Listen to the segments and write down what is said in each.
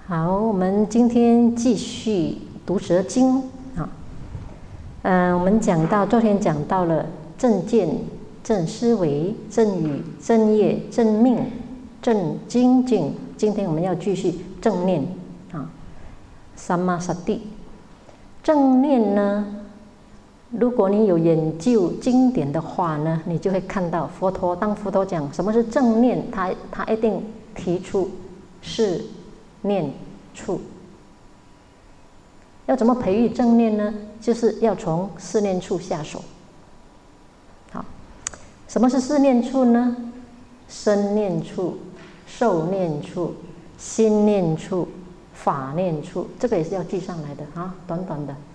好，我们今天继续读《蛇经》啊。我们昨天讲到了正见、正思维、正语、正业、正命、正精进。今天我们要继续正念啊，Sammasati。正念呢，如果你有研究经典的话呢，你就会看到当佛陀讲什么是正念，他一定提出是念处。要怎么培育正念呢？就是要从四念处下手。好，什么是四念处呢？身念处、受念处、心念处、法念处，这个也是要记上来的啊，短短的。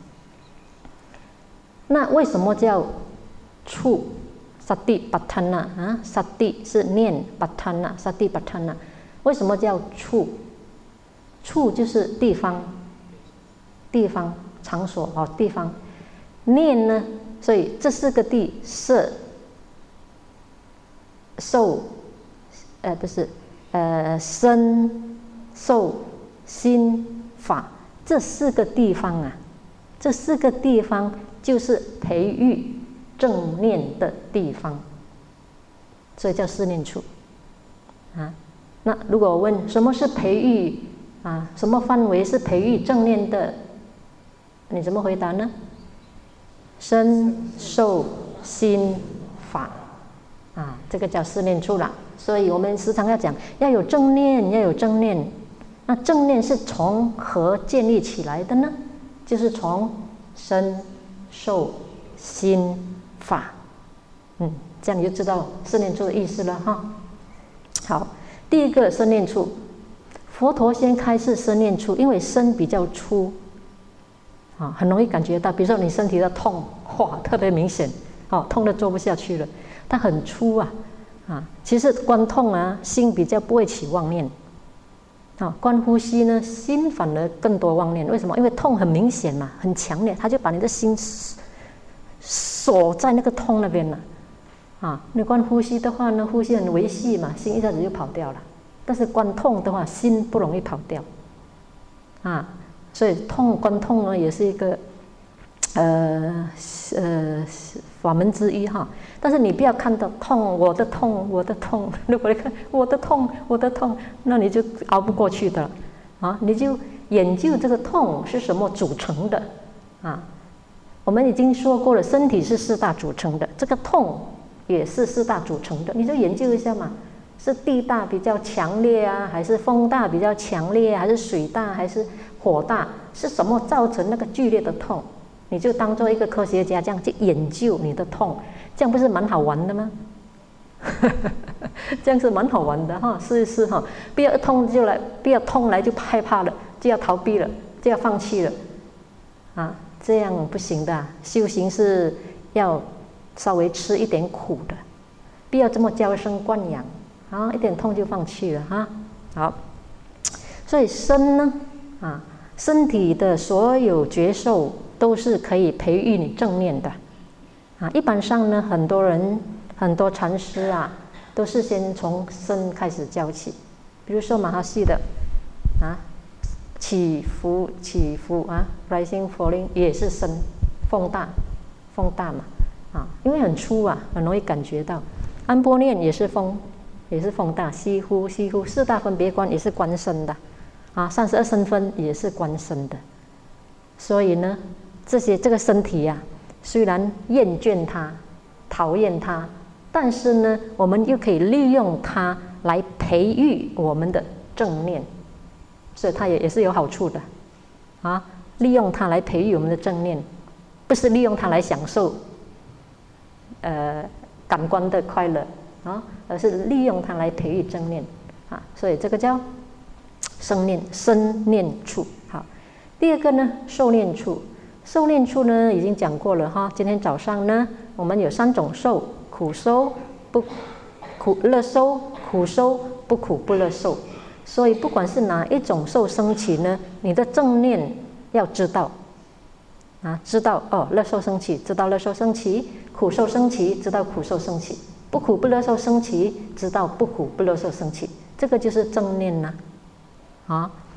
那为什么叫处？Satipatthana啊，Sati 是念，Patthana Satipatthana，为什么叫处？处就是地方、场所哦，地方。念呢，所以这四个地色、受，身、受、心、法，这四个地方啊，这四个地方就是培育正念的地方，所以叫四念处啊。那如果我问什么是培育啊，什么范围是培育正念的，你怎么回答呢？身、受、心、法啊，这个叫四念处啦。所以我们时常要讲要有正念，要有正念。那正念是从何建立起来的呢？就是从身、受、心、法。这样你就知道四念处的意思了哈。好，第一个身念处，佛陀先开示身念处，因为身比较粗啊，很容易感觉到，比如说你身体的痛，特别明显，痛得做不下去了，它很粗啊。其实观痛啊，心比较不会起妄念。观呼吸呢，心反而更多妄念。为什么？因为痛很明显嘛，很强烈，他就把你的心锁在那个痛那边了。你观呼吸的话呢，呼吸很维系嘛，心一下子就跑掉了。但是观痛的话，心不容易跑掉。所以观痛呢，也是一个法门之一哈。但是你不要看到痛，我的痛，如果你看我的痛，那你就熬不过去的了你就研究这个痛是什么组成的我们已经说过了，身体是四大组成的，这个痛也是四大组成的，你就研究一下嘛，是地大比较强烈啊，还是风大比较强烈啊，还是水大，还是火大，是什么造成那个剧烈的痛？你就当做一个科学家这样去研究你的痛，这样不是蛮好玩的吗？这样是蛮好玩的哈，试一试哈，不要痛来就害怕了，就要逃避了，就要放弃了这样不行的。修行是要稍微吃一点苦的，不要这么娇生惯养一点痛就放弃了好，所以身呢身体的所有觉受都是可以培育你正念的一般上呢，很多禅师都是先从身开始教起。比如说马哈系的起伏rising falling 也是身，风大嘛因为很粗很容易感觉到。安波念也是风大，西呼四大分别观也是观身的32身分也是观身的。所以呢，这个身体虽然厌倦它、讨厌它，但是呢，我们又可以利用它来培育我们的正念，所以它也是有好处的利用它来培育我们的正念，不是利用它来享受感官的快乐而是利用它来培育正念所以这个叫身念处。好，第二个呢，受念处。受念处呢已经讲过了今天早上呢，我们有3种受：苦受、不苦乐受、苦受、不苦不乐受。所以不管是哪一种受升起呢，你的正念要知道知道乐受升起，知道乐受升起；苦受升起，知道苦受升起；不苦不乐受升起，知道不苦不乐受升起。这个就是正念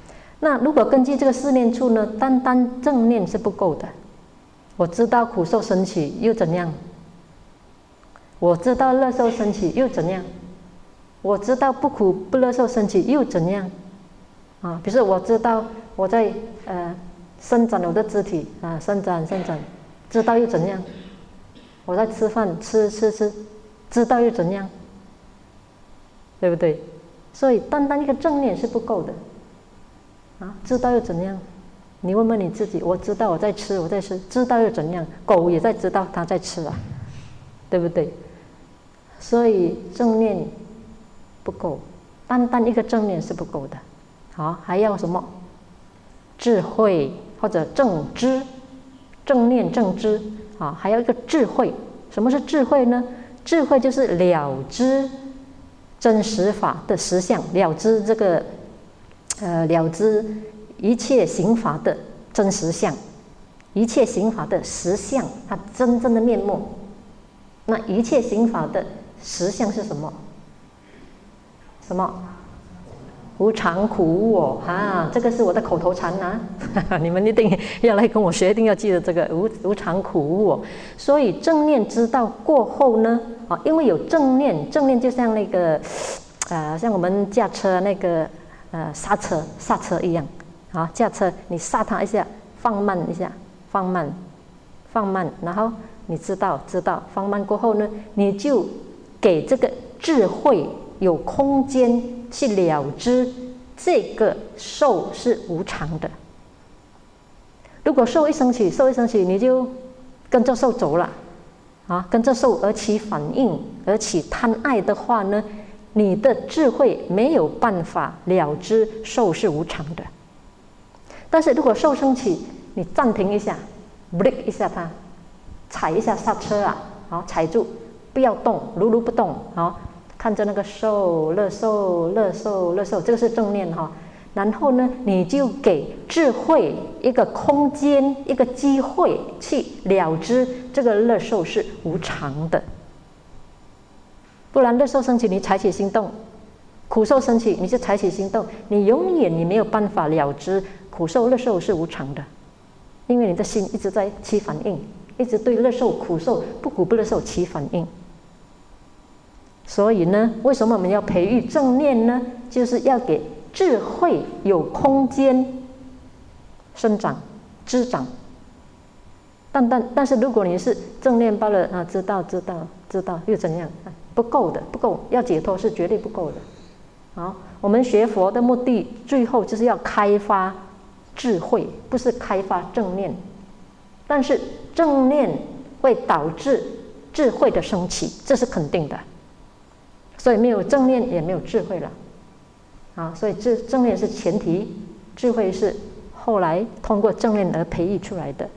那如果根据这个四念处呢，单单正念是不够的。我知道苦受升起又怎样？我知道乐受升起又怎样？我知道不苦不乐受升起又怎样？啊，比如说我知道我在伸展我的肢体啊，伸展，知道又怎样？我在吃饭，吃，知道又怎样？对不对？所以单单一个正念是不够的啊，知道又怎样？你问问你自己，我知道我在吃，知道又怎样？狗也在知道它在吃啊，对不对？所以正念不够，单单一个正念是不够的。好，还要什么？智慧或者正知，正念正知啊，还要一个智慧。什么是智慧呢？智慧就是了知真实法的实相，了知这个了知一切行法的真实相，一切行法的实相，它真正的面目。那一切行法的实相是什么？什么？无常苦无我啊，这个是我的口头禅啊，你们一定要来跟我学，一定要记得这个无常苦无我。所以正念知道过后呢，啊，因为有正念，正念就像那个像我们驾车那个刹车一样啊，驾车你刹它一下，放慢一下，放慢，然后你知道，放慢过后呢，你就给这个智慧有空间去了知这个受是无常的。如果受一升起，你就跟着受走了啊，跟着受而起反应，而起贪爱的话呢，你的智慧没有办法了知受是无常的。但是如果受升起，你暂停一下 ，break 一下它，踩一下刹车啊，好，踩住，不要动，如不动，好。看着那个受乐受，这个是正念哈。然后呢，你就给智慧一个空间，一个机会去了知这个乐受是无常的。不然乐受升起，你采取行动；苦受升起，你就采取行动，你永远没有办法了知苦受乐受是无常的，因为你的心一直在起反应，一直对乐受苦受不苦不乐受起反应。所以呢，为什么我们要培育正念呢？就是要给智慧有空间生长、滋长。但是如果你是正念罢了啊，知道又怎样？不够的，不够，要解脱是绝对不够的。好，我们学佛的目的，最后就是要开发智慧，不是开发正念。但是正念会导致智慧的升起，这是肯定的。所以没有正念也没有智慧了，啊，所以正念是前提，智慧是后来通过正念而培育出来的。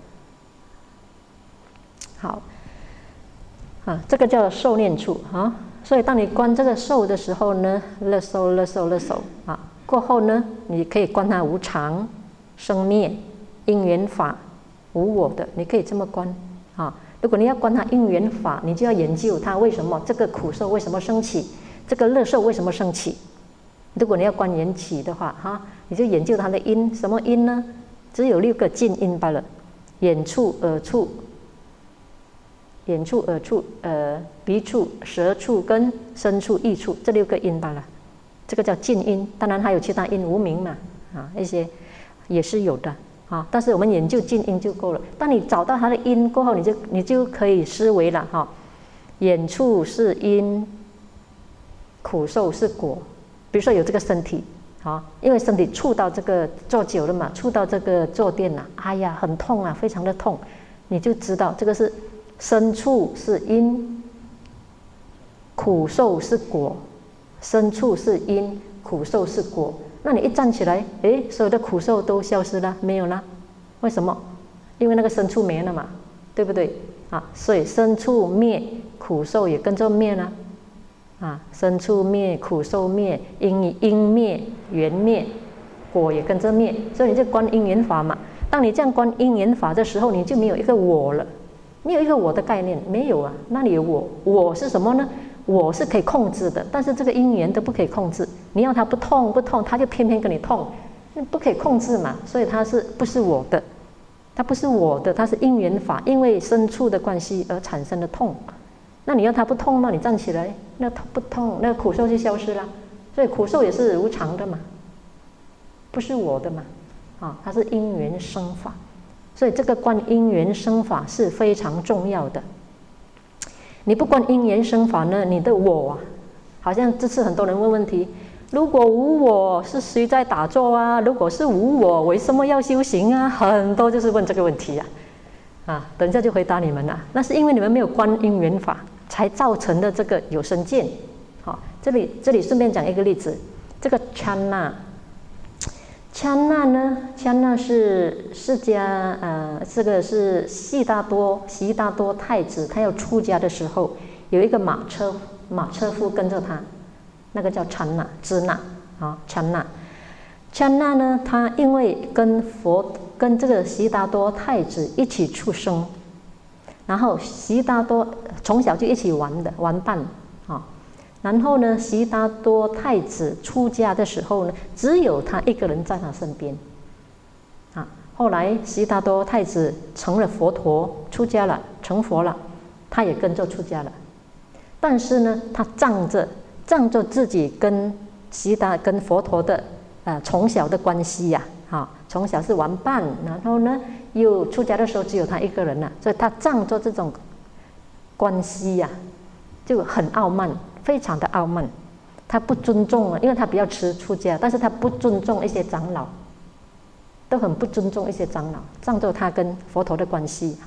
好，啊，这个叫受念处啊。所以当你观这个受的时候呢，乐受啊，过后呢，你可以观它无常、生灭、因缘法、无我的，你可以这么观啊。如果你要观它因缘法，你就要研究它为什么这个苦受为什么升起，这个乐受为什么升起。如果你要观缘起的话，哈，你就研究它的因，什么因呢？只有6个近因罢了：眼处、耳处、鼻处、舌处跟身处、意处，这6个因罢了。这个叫近因，当然还有其他因，无明嘛，啊，一些也是有的。啊，但是我们研究近因就够了。当你找到它的因过后，你就可以思维了哈。眼处是因，苦受是果。比如说有这个身体，啊，因为身体触到这个坐久了嘛，触到这个坐垫呐，哎呀，很痛啊，非常的痛，你就知道这个是身处是因，苦受是果，身处是因，苦受是果。那你一站起来，所有的苦受都消失了，没有了。为什么？因为那个身处没了嘛，对不对？啊，所以身处灭，苦受也跟着灭了。啊，身处灭，苦受灭，因灭，缘灭，果也跟着灭。所以你就观因缘法嘛。当你这样观因缘法的时候，你就没有一个我了，没有一个我的概念，没有啊。那里有我？我是什么呢？我是可以控制的，但是这个因缘都不可以控制。你要它不痛，它就偏偏跟你痛。 不可以控制嘛，所以它是不是我的？它不是我的，它是因缘法，因为身处的关系而产生的痛。那你要它不痛吗？你站起来，那不痛，那苦受就消失了。所以苦受也是无常的嘛，不是我的嘛，它是因缘生法。所以这个观因缘生法是非常重要的。你不观因缘生法呢，你的我啊，好像这次很多人问问题：如果无我，是谁在打坐啊？如果是无我，为什么要修行啊？很多就是问这个问题啊。等一下就回答你们了。那是因为你们没有观因缘法，才造成的这个有生见。好，这里顺便讲一个例子，这个刹那呢，刹那是释迦这个是悉达多太子，他要出家的时候，有一个马车夫跟着他，那个叫刹那支那刹那呢，他因为跟这个悉达多太子一起出生，然后悉达多从小就一起玩伴然后呢，悉达多太子出家的时候呢，只有他一个人在他身边后来悉达多太子成了佛陀，出家了，成佛了，他也跟着出家了。但是呢，他仗着自己跟佛陀的从小的关系从小是玩伴，然后呢又出家的时候只有他一个人所以他仗着这种关系就很傲慢，非常的傲慢。他不尊重因为他比较迟出家，但是他不尊重一些长老，都很不尊重一些长老，仗着他跟佛陀的关系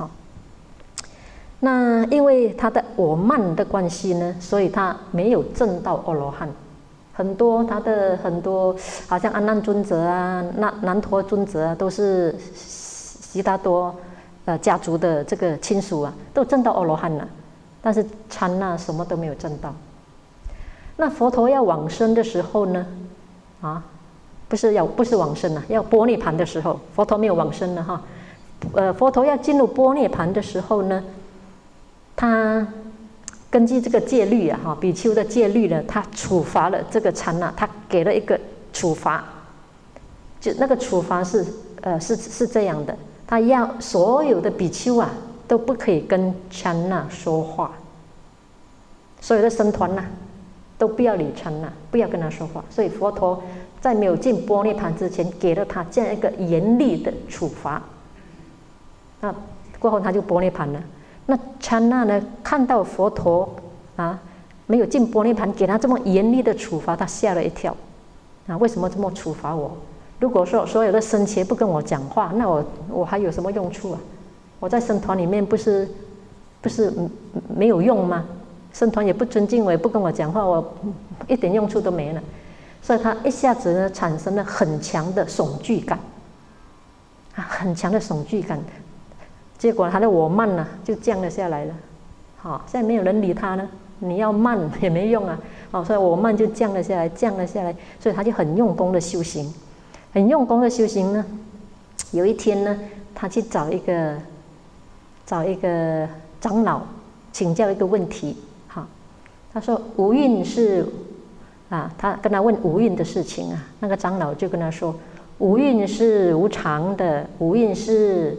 那因为他的我慢的关系呢，所以他没有证到阿罗汉。很多好像阿难尊者难陀尊者都是悉达多家族的这个亲属都证到阿罗汉了，但是刹那什么都没有证到。那佛陀要往生的时候呢不是往生要般涅槃的时候，佛陀没有往生了佛陀要进入般涅槃的时候呢，他根据这个戒律比丘的戒律呢，他处罚了这个刹那，他给了一个处罚，就那个处罚是这样的，他要所有的比丘都不可以跟刹那说话，所有的僧团都不要理刹那，不要跟他说话。所以佛陀在没有进般涅槃之前，给了他这样一个严厉的处罚。那过后他就般涅槃了。那刹那呢，看到佛陀没有进般涅槃，给他这么严厉的处罚，他吓了一跳为什么这么处罚我？如果说所有的僧伽不跟我讲话，那我还有什么用处我在僧团里面不是没有用吗？僧团也不尊敬我，也不跟我讲话，我一点用处都没了。所以他一下子呢产生了很强的恐惧感很强的恐惧感。结果他的我慢就降了下来了现在没有人理他呢，你要慢也没用所以我慢就降了下来，所以他就很用功的修行，呢。有一天呢，他去找一个长老请教一个问题他说五蕴是他跟他问五蕴的事情那个长老就跟他说，五蕴是无常的，五蕴是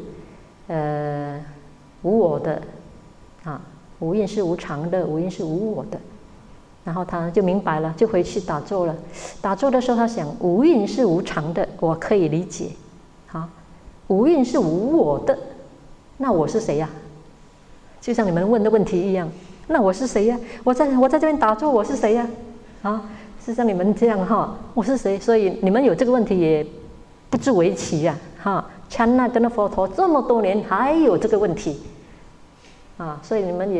无我的五蕴是无常的，五蕴是无我的。然后他就明白了，就回去打坐了。打坐的时候他想，五蕴是无常的，我可以理解五蕴是无我的，那我是谁呀？就像你们问的问题一样，那我是谁呀？我在这边打坐，我是谁呀？是像你们这样我是谁？所以你们有这个问题也不足为奇刹那跟了佛陀这么多年，还有这个问题所以你们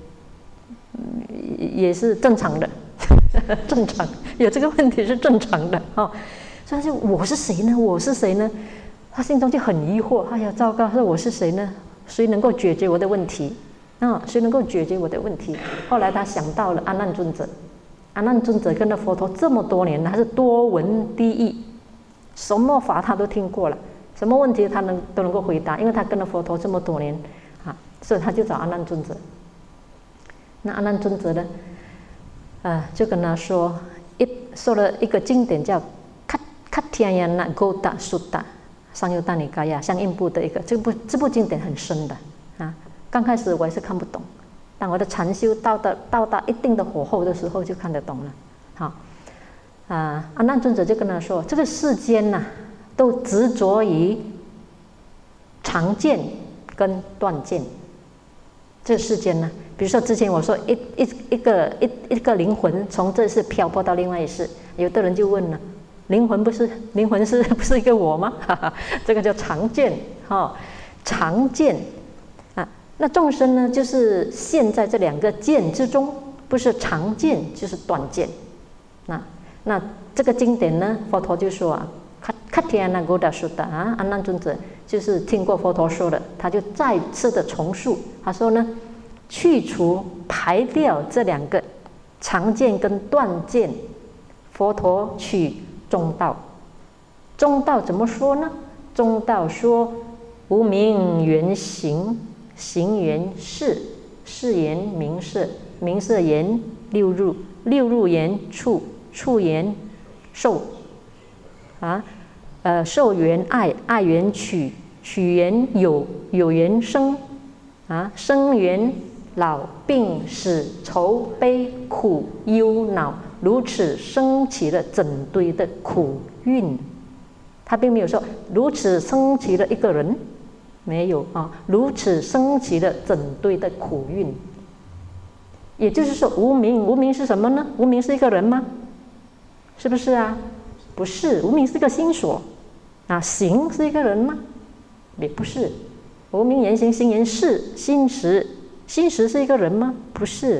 也是正常的正常有这个问题是正常的所以就我是谁呢？他心中就很疑惑，哎呀糟糕，说我是谁呢？谁能够解决我的问题谁能够解决我的问题？后来他想到了阿难尊者。阿难尊者跟了佛陀这么多年，他是多闻低译，什么法他都听过了，什么问题他都能够回答，因为他跟了佛陀这么多年所以他就找阿难尊者。那阿难尊者呢就跟他说了一个经典叫卡提亚那勾达苏达上优大尼嘎亚相应部的一个这部经典很深的啊。刚开始我还是看不懂，当我的禅修到达一定的火候的时候，就看得懂了。好阿难尊者就跟他说，这个世间呐，都执着于常见跟断见。这个世间呢，比如说之前我说一个灵魂从这世漂泊到另外一世，有的人就问了，灵魂不是不是一个我吗？这个叫常见常见啊。那众生呢，就是陷在这两个见之中，不是常见就是断见。那这个经典呢，佛陀就说卡提亚那勾达苏达阿难尊者就是听过佛陀说的，他就再次的重述，他说呢，去除排掉这两个常见跟断见，佛陀取中道。中道怎么说呢？中道说无明缘行，行缘事，事缘名色，名色缘六入，六入缘处，处缘受受缘爱，爱缘取，取缘有，有缘生生缘老病死愁悲苦忧恼，如此升起了整堆的苦运。他并没有说如此升起了一个人，没有如此升起了整堆的苦运。也就是说无明，无明是什么呢？无明是一个人吗？是不是啊？不是，无明是个心所行是一个人吗？也不是。无明言行，行言识，心识，心识是一个人吗？不是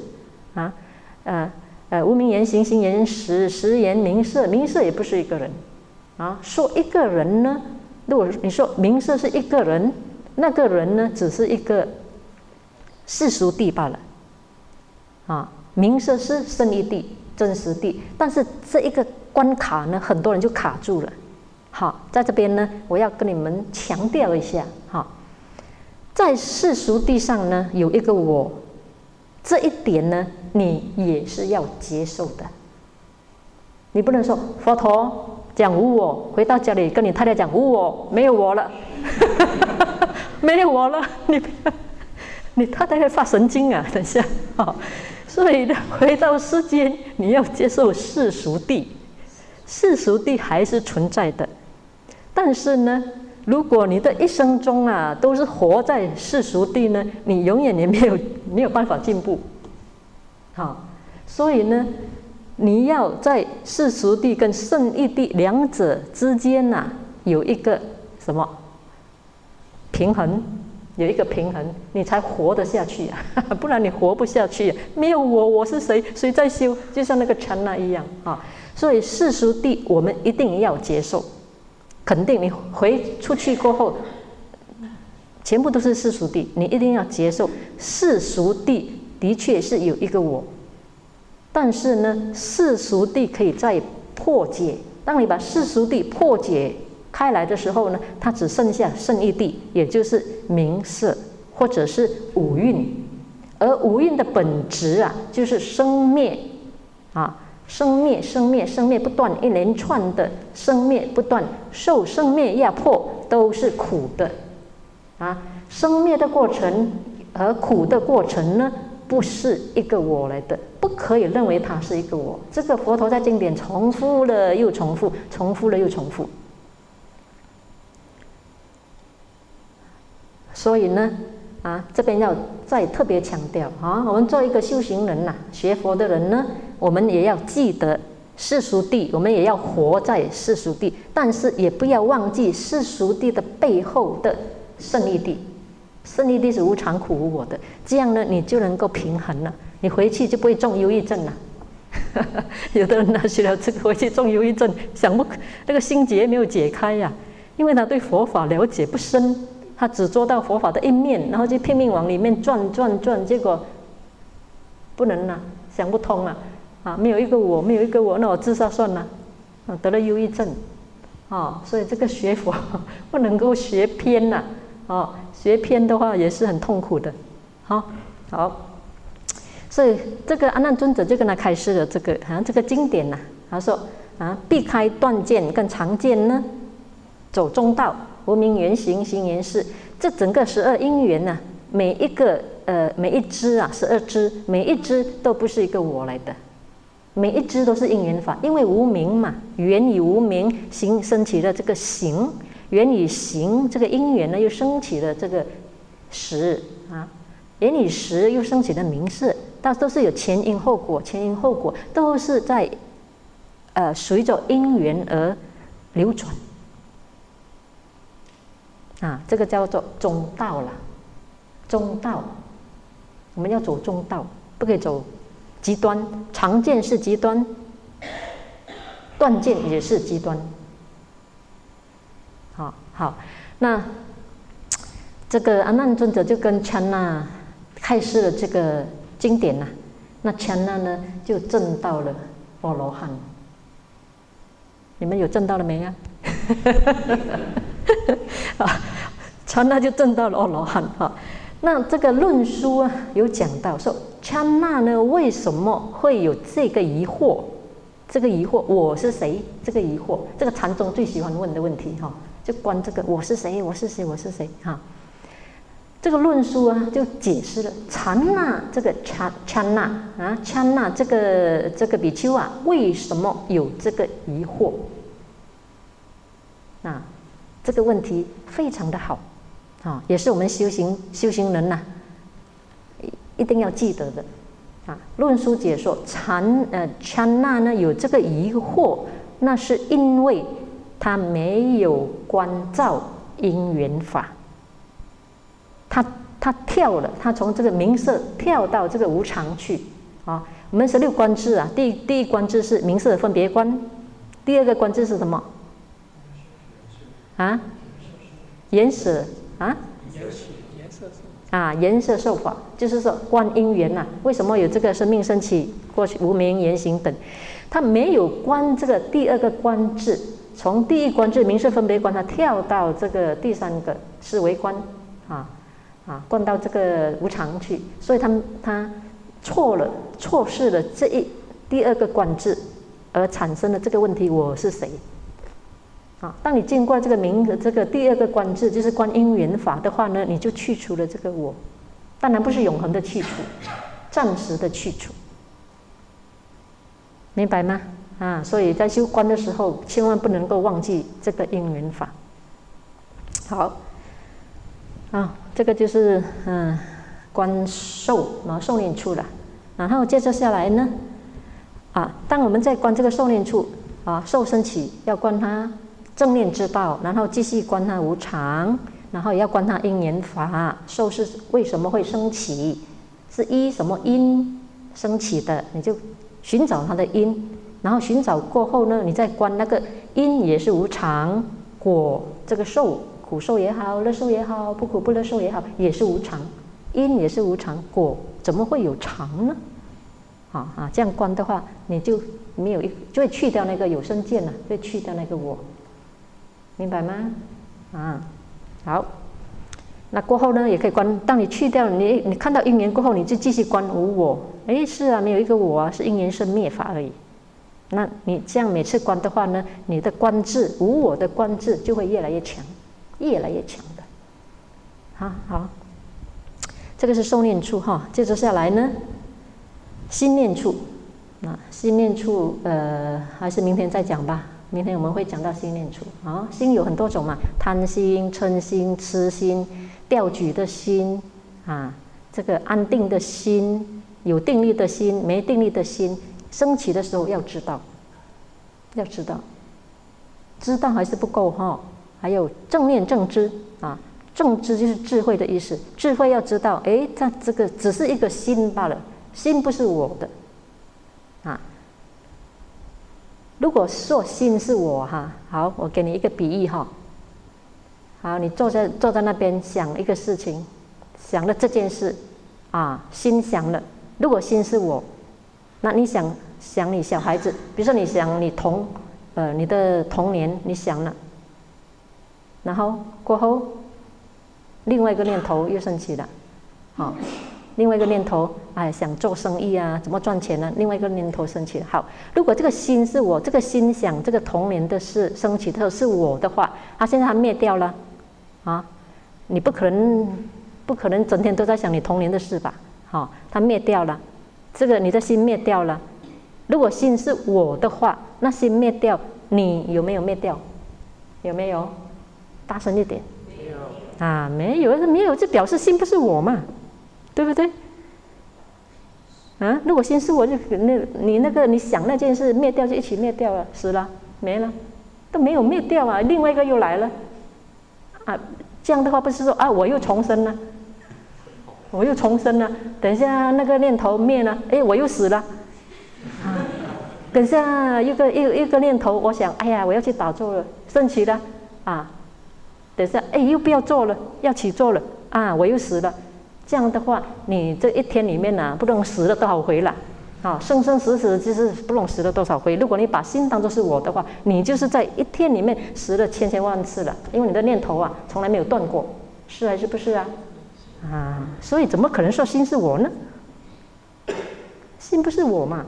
无明言行，行言识，识言名色，名色也不是一个人说一个人呢，如果你说名色是一个人，那个人呢，只是一个世俗谛罢了名色是胜义谛、真实谛，但是这一个关卡呢，很多人就卡住了。好，在这边呢，我要跟你们强调一下在世俗谛上呢，有一个我，这一点呢，你也是要接受的。你不能说佛陀讲无我，回到家里跟你太太讲无我，没有我了没有我了，你太太会发神经啊，等一下所以呢，回到世间，你要接受世俗谛，世俗谛还是存在的。但是呢，如果你的一生中都是活在世俗谛呢，你永远也没有办法进步所以呢，你要在世俗谛跟胜义谛两者之间有一个什么平衡，有一个平衡，你才活得下去不然你活不下去没有我是谁？谁在修？就像那个禅那一样所以世俗谛我们一定要接受，肯定你回出去过后，全部都是世俗谛，你一定要接受世俗谛的确是有一个我，但是呢，世俗谛可以再破解。当你把世俗谛破解开来的时候呢，它只剩下胜义谛，也就是名色或者是五蕴。而五蕴的本质就是生灭生灭生灭生灭不断，一连串的生灭不断，受生灭压迫都是苦的生灭的过程和苦的过程呢，不是一个我来的，不可以认为它是一个我。这个佛陀在经典重复了又重复，重复了又重复。所以呢这边要再特别强调我们做一个修行人学佛的人呢，我们也要记得世俗谛，我们也要活在世俗谛，但是也不要忘记世俗谛的背后的胜义谛。胜义谛是无常苦无我的，这样呢，你就能够平衡了，你回去就不会中忧郁症了有的人学了这个回去中忧郁症，那个心结没有解开因为他对佛法了解不深，他只做到佛法的一面，然后就拼命往里面转，结果不能想不通没有一个我，没有一个我，那我自杀算了得了忧郁症所以这个学佛不能够学偏学偏的话也是很痛苦的好，所以这个阿难尊者就跟他开示了这个经典他说避开断见跟常见呢，走中道，无明缘行，行缘事。这整个12因缘呢，每一支12支，每一支都不是一个我来的，每一支都是因缘法，因为无明嘛，缘以无明行升起了这个行，缘以行这个因缘呢，又升起了这个识缘以识又升起了名色，它都是有前因后果，前因后果都是在随着因缘而流转这个叫做中道了。中道，我们要走中道，不可以走极端。常见是极端，断见也是极端。好，那这个阿难尊者就跟迦那开示了这个经典那迦那呢就证到了阿罗汉。你们有证到了没啊？迦那就证到了阿罗汉那这个论书有讲到说，迦那呢为什么会有这个疑惑？这个疑惑我是谁？这个疑惑，这个禅宗最喜欢问的问题就关这个我是谁？我是谁？我是谁？这个论书就解释了禅那这个迦那这个比丘为什么有这个疑惑？这个问题非常的好也是我们修行人一定要记得的论书解说迦那呢有这个疑惑，那是因为他没有关照因缘法，他跳了，他从这个名色跳到这个无常去我们16观智第一观智是名色的分别观，第二个观智是什么缘舍缘舍受法，就是说观因缘为什么有这个生命升起，过去无明缘行等，他没有观这个第二个观智，从第一观智名色分别观，他跳到这个第三个思维观观到这个无常去，所以他错失了第二个观智，而产生了这个问题：我是谁？当你经过这个第二个观智，就是观因缘法的话呢，你就去除了这个我，当然不是永恒的去除，暂时的去除，明白吗？所以在修观的时候，千万不能够忘记这个因缘法。好，这个就是观受受念处了。然后接着下来呢，当我们在观这个受念处受升起，要观它正念之道，然后继续观它无常，然后也要观它因缘法。受是为什么会升起？是依什么因升起的？你就寻找它的因，然后寻找过后呢，你再观那个因也是无常，果这个受苦受也好，乐受也好，不苦不乐受也好，也是无常，因也是无常，果怎么会有常呢？这样观的话，你就没有就会去掉那个有生见了，会去掉那个我。明白吗？好，那过后呢，也可以观。当你去掉你看到因缘过后，你就继续观无我。是没有一个我是因缘生灭法而已。那你这样每次观的话呢，你的观智无我的观智就会越来越强，越来越强的。好，这个是受念处接着下来呢，心念处。心念处还是明天再讲吧。明天我们会讲到心念处心有很多种嘛，贪心、嗔心、痴心、调举的心这个安定的心、有定力的心、没定力的心，升起的时候要知道，知道还是不够还有正念正知正知就是智慧的意思，智慧要知道，它这个只是一个心罢了，心不是我的如果说心是我好，我给你一个比喻好，你坐在那边想一个事情，想了这件事心想了。如果心是我，那你想你小孩子，比如说你想你的童年，你想了，然后过后另外一个念头又升起了， 另外一个念头，哎，想做生意啊，怎么赚钱呢？另外一个念头升起。好，如果这个心是我，这个心想这个童年的事升起的时候是我的话，它现在它灭掉了，啊，你不可能整天都在想你童年的事吧？好，它灭掉了，这个你的心灭掉了。如果心是我的话，那心灭掉，你有没有灭掉？有没有？大声一点。没有啊，没有，这表示心不是我嘛。对不对？啊，如果心是我，就你想那件事灭掉就一起灭掉了，死了没了，都没有灭掉啊，另外一个又来了，啊，这样的话不是说啊我又重生了，等一下那个念头灭了，哎我又死了，啊，等一下一个念头，我想哎呀我要去打坐了，升起了，啊，等一下哎又不要做了，要起坐了，啊我又死了。这样的话，你这一天里面呢，不懂死了多少回了，啊，生生死死就是不懂死了多少回。如果你把心当作是我的话，你就是在一天里面死了千万次了，因为你的念头啊从来没有断过，是还是不是啊？啊，所以怎么可能说心是我呢？心不是我嘛，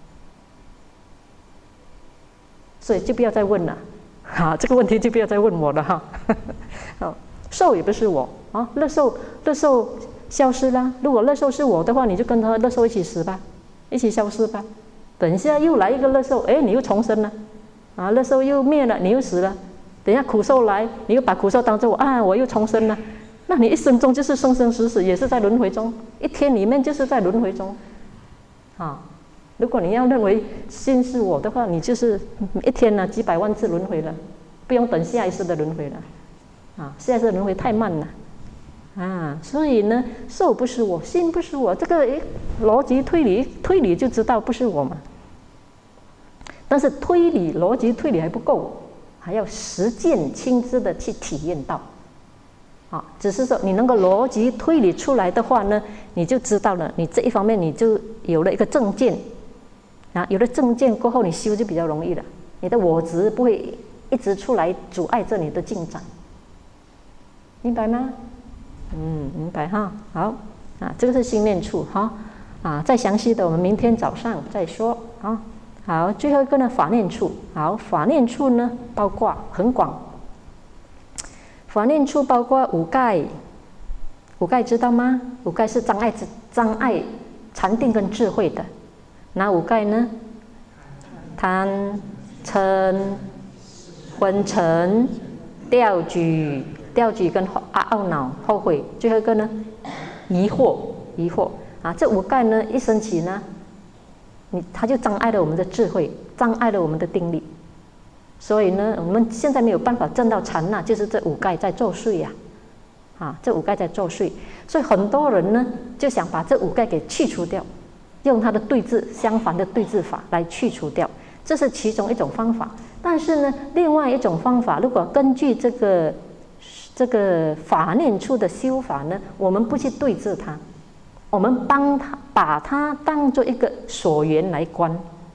所以就不要再问了，啊，这个问题就不要再问我了哈。好，受也不是我啊，乐受消失啦。如果乐受是我的话，你就跟他乐受一起死吧，一起消失吧。等一下又来一个乐受，哎，你又重生了，啊，乐受又灭了，你又死了。等一下苦受来，你又把苦受当作我又重生了。那你一生中就是生生死死，也是在轮回中，一天里面就是在轮回中，啊。如果你要认为心是我的话，你就是一天呢几百万次轮回了，不用等下一世的轮回了，啊，下一世的轮回太慢了。啊，所以呢，受不是我，心不是我，这个逻辑推理就知道不是我嘛。但是逻辑推理还不够，还要实践亲自的去体验到。啊，只是说你能够逻辑推理出来的话呢，你就知道了，你这一方面你就有了一个正见，啊，有了正见过后，你修就比较容易了，你的我执不会一直出来阻碍着你的进展，明白吗？明白哈。好啊，这个是心念处哈啊，再详细的我们明天早上再说啊。好，最后一个呢，法念处。好，法念处呢包括很广，法念处包括五盖，五盖知道吗？五盖是障碍禅定跟智慧的。哪五盖呢？贪、嗔、昏沉、掉举跟懊恼、后悔，最后一个呢，疑惑啊，这五盖呢一升起呢，它就障碍了我们的智慧，障碍了我们的定力，所以呢，我们现在没有办法证到禅那，就是这五盖在作祟呀，啊，这五盖在作祟，所以很多人呢就想把这五盖给去除掉，用它的对治相反的对治法来去除掉，这是其中一种方法。但是呢，另外一种方法，如果根据这个法念处的修法呢，我们不去对治它，我们把它当作一个所缘来观。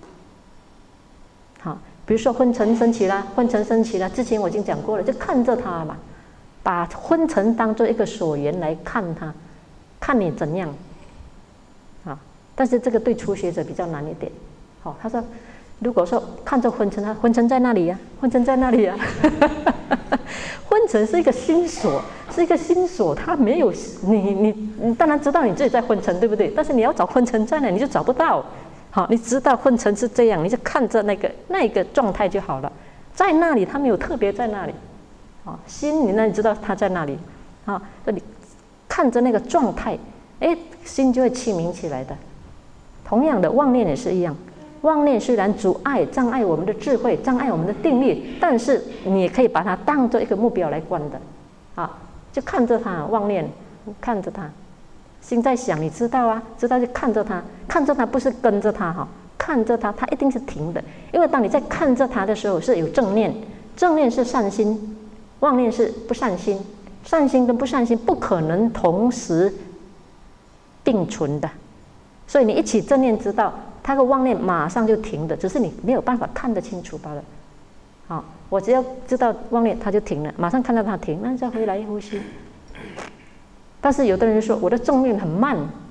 好，比如说昏沉升起啦，之前我已经讲过了，就看着它嘛，把昏沉当作一个所缘来看它，看你怎样。啊，但是这个对初学者比较难一点。好，他说，如果说看着昏沉，昏沉在那里呀，昏沉在那里呀。昏沉是一个心所，它没有你当然知道你自己在昏沉，对不对？但是你要找昏沉在哪，你就找不到。好，你知道昏沉是这样，你就看着那个状态就好了。在那里，它没有特别在那里。啊，心你知道它在那里。啊，这里看着那个状态，哎，心就会清明起来的。同样的，妄念也是一样。妄念虽然障碍我们的智慧，障碍我们的定力，但是你也可以把它当做一个目标来观的，啊，就看着它妄念，看着它，心在想，你知道啊，知道就看着它，看着它不是跟着它哈，看着它，它一定是停的，因为当你在看着它的时候是有正念，正念是善心，妄念是不善心，善心跟不善心不可能同时并存的，所以你一起正念知道。它的妄念马上就停的，只是你没有办法看得清楚罢了。好，我只要知道妄念，它就停了，马上看到它停，那再回来呼吸。但是有的人说我的正念很慢，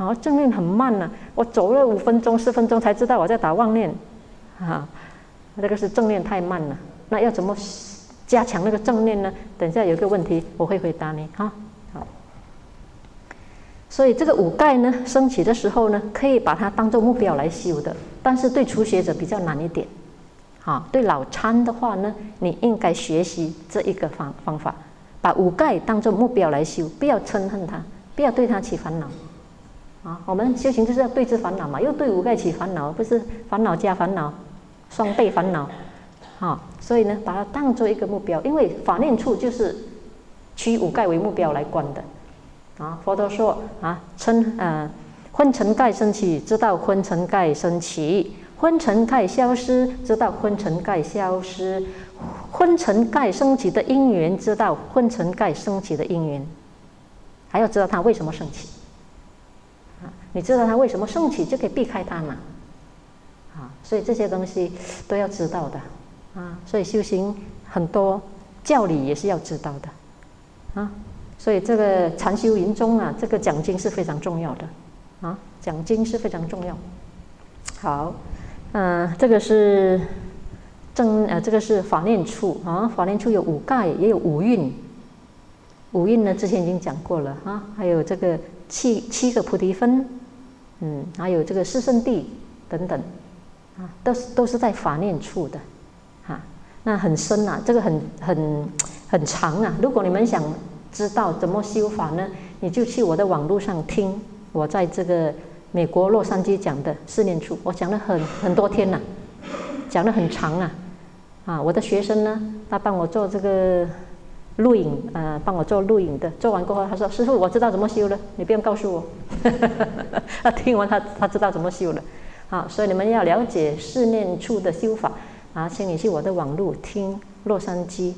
好，正念很慢呢，我走了5分钟、10分钟才知道我在打妄念，这个是正念太慢了。那要怎么加强那个正念呢？等一下有个问题我会回答你哈。好，所以这个5盖呢升起的时候呢，可以把它当作目标来修的，但是对初学者比较难一点。对老参的话呢，你应该学习这一个方法，把5盖当作目标来修，不要嗔恨它，不要对它起烦恼。我们修行就是要对治烦恼嘛，又对5盖起烦恼，不是烦恼加烦恼，双倍烦恼。所以呢，把它当作一个目标，因为法念处就是取5盖为目标来观的。佛陀说昏沉盖升起，知道昏沉盖升起；昏沉盖消失，知道昏沉盖消失；昏沉盖升起的因缘，知道昏沉盖升起的因缘，还要知道它为什么升起。你知道它为什么升起，就可以避开它嘛。所以这些东西都要知道的。所以修行很多教理也是要知道的。所以这个禅修营中这个讲经是非常重要的。讲经是非常重要。好，这个是这个是法念处法念处有5盖，也有5蕴。5蕴呢，之前已经讲过了还有这个七个菩提分，还有这个四圣谛等等，都是在法念处的。那很深这个很长如果你们想知道怎么修法呢，你就去我的网络上听我在这个美国洛杉矶讲的4念处，我讲了很多天讲得很长我的学生呢，他帮我做这个录影，帮我做录影的，做完过后他说：“师父，我知道怎么修了，你不用告诉我。”他听完他知道怎么修了。所以你们要了解4念处的修法请你去我的网络听洛杉矶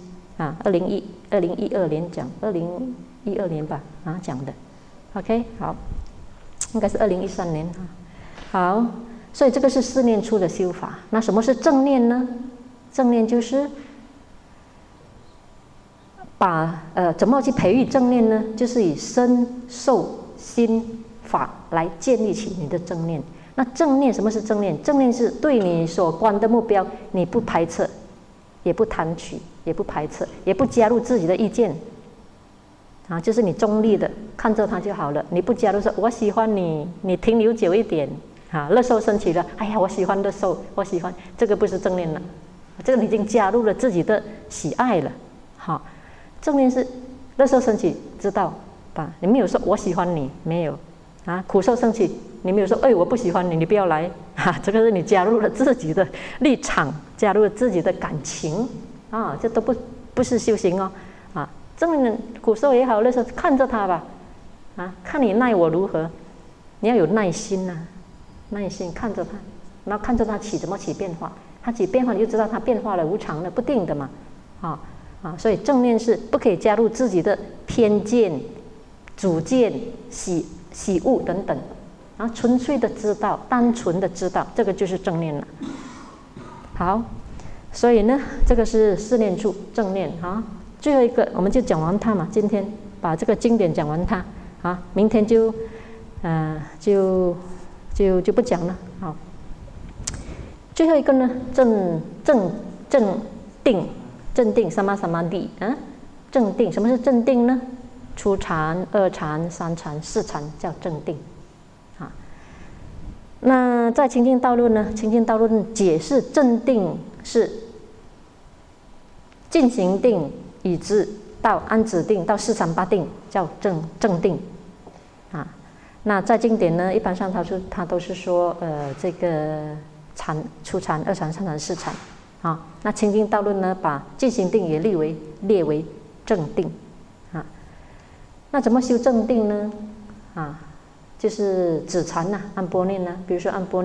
2012年讲，2012年吧讲的。OK， 好，应该是2013年好，所以这个是4念处的修法。那什么是正念呢？正念就是怎么去培育正念呢？就是以身受心法来建立起你的正念。那正念，什么是正念？正念是对你所观的目标，你不排斥，也不贪取，也不排斥，也不加入自己的意见就是你中立的看着它就好了。你不加入说我喜欢你，你停留久一点乐受升起了，哎呀我喜欢乐受，我喜欢，这个不是正念了，这个你已经加入了自己的喜爱了。正念是乐受升起知道吧？你没有说我喜欢你，没有苦受升起你没有说我不喜欢你，你不要来这个是你加入了自己的立场，加入了自己的感情这都不是修行正念苦受也好，乐受看着它吧看你奈我如何，你要有耐心耐心看着它，然后看着它怎么起变化，它起变化你就知道它变化了，无常的，不定的嘛所以正念是不可以加入自己的偏见、主见、喜恶等等，然后纯粹的知道，单纯的知道，这个就是正念了。好，所以呢，这个是4念处正念最后一个我们就讲完它嘛，今天把这个经典讲完它明天就不讲了。好，最后一个呢，正定，正定什么地正定，什么是正定呢？初禅、2禅、3禅、4禅叫正定那在清净道论呢，清净道论解释正定是进行定以至到安止定到4禅8定叫正定那在经典呢，一般上它都是说这个初禅、2禅、3禅、4禅那清净道论呢，把进行定也列为正定那怎么修正定呢？就是止禅按波念比如说按波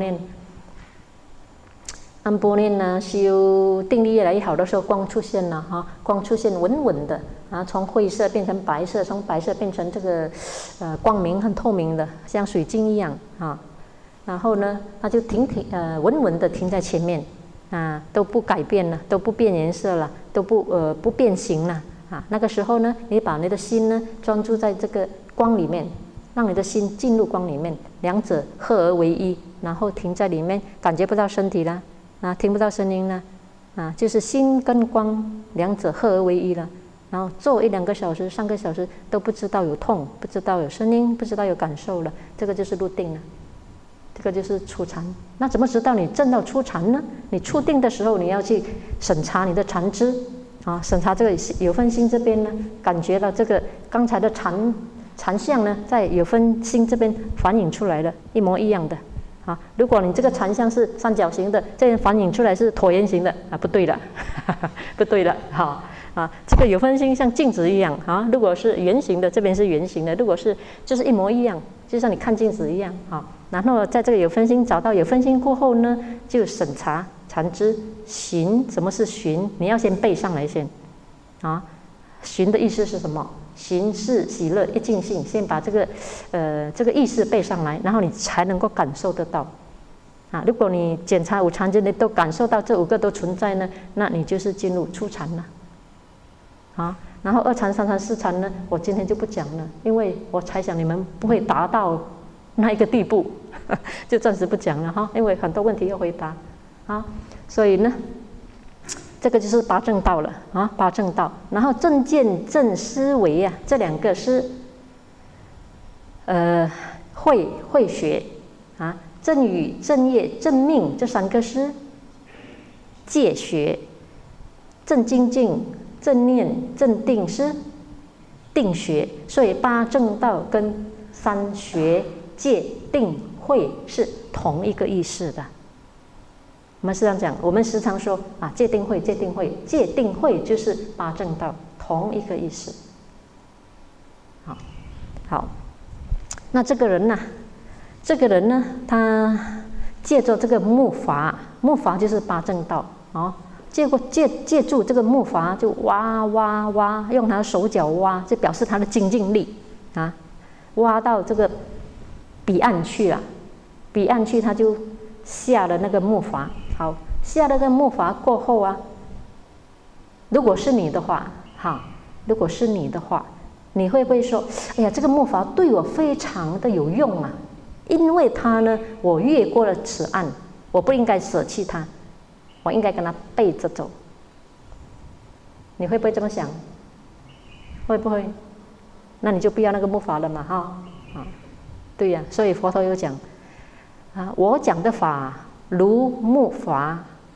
念修定力越来越好的时候，光出现了光出现稳稳的从灰色变成白色，从白色变成这个光明很透明的，像水晶一样然后呢，它就稳稳的停在前面都不改变了，都不变颜色了，都不变形了那个时候呢，你把你的心呢专注在这个光里面， 让你的心进入光里面，两者合而为一，然后停在里面，感觉不到身体了啊，听不到声音了啊，就是心跟光两者合而为一了。然后做1、2个小时、3个小时都不知道有痛，不知道有声音，不知道有感受了，这个就是入定了，这个就是初禅。那怎么知道你证到初禅呢？你初定的时候，你要去审查你的禅知啊，审查这个有分心这边呢，感觉到这个刚才的禅相呢，在有分心这边反映出来了，一模一样的啊。如果你这个禅相是三角形的，这边反映出来是椭圆形的啊，不对了，不对了，好。啊，这个有分心像镜子一样啊。如果是圆形的，这边是圆形的；如果是就是一模一样，就像你看镜子一样啊。然后在这个有分心找到有分心过后呢，就审查禅知寻。什么是寻？你要先背上来先啊。寻的意思是什么？寻是喜乐一净性，先把这个意识背上来，然后你才能够感受得到啊。如果你检查5禅经，你都感受到这5个都存在呢，那你就是进入初禅了。啊，然后2禅、3禅、4禅呢，我今天就不讲了，因为我猜想你们不会达到那一个地步，就暂时不讲了哈，因为很多问题要回答啊，所以呢，这个就是8正道了啊，8正道，然后正见、正思维啊，这2个是慧学啊，正语、正业、正命这3个是戒学，正精进。正念、正定是定学，所以8正道跟3学戒定慧是同一个意思的。我们时常讲，我们时常说啊，戒定慧，戒定慧，戒定慧就是8正道，同一个意思。好，那这个人呢，他借着这个木筏就是8正道啊。借助这个木筏就挖，用他的手脚挖，就表示他的精进力啊，挖到这个彼岸去了。彼岸去他就下了那个木筏。好，下了那个木筏过后啊，如果是你的话，你会不会说，哎呀，这个木筏对我非常的有用啊，因为它呢，我越过了此岸，我不应该舍弃它，我应该跟他背着走。你会不会这么想？会不会？那你就不要那个木筏了嘛，对呀，所以佛陀有讲啊，我讲的法如木筏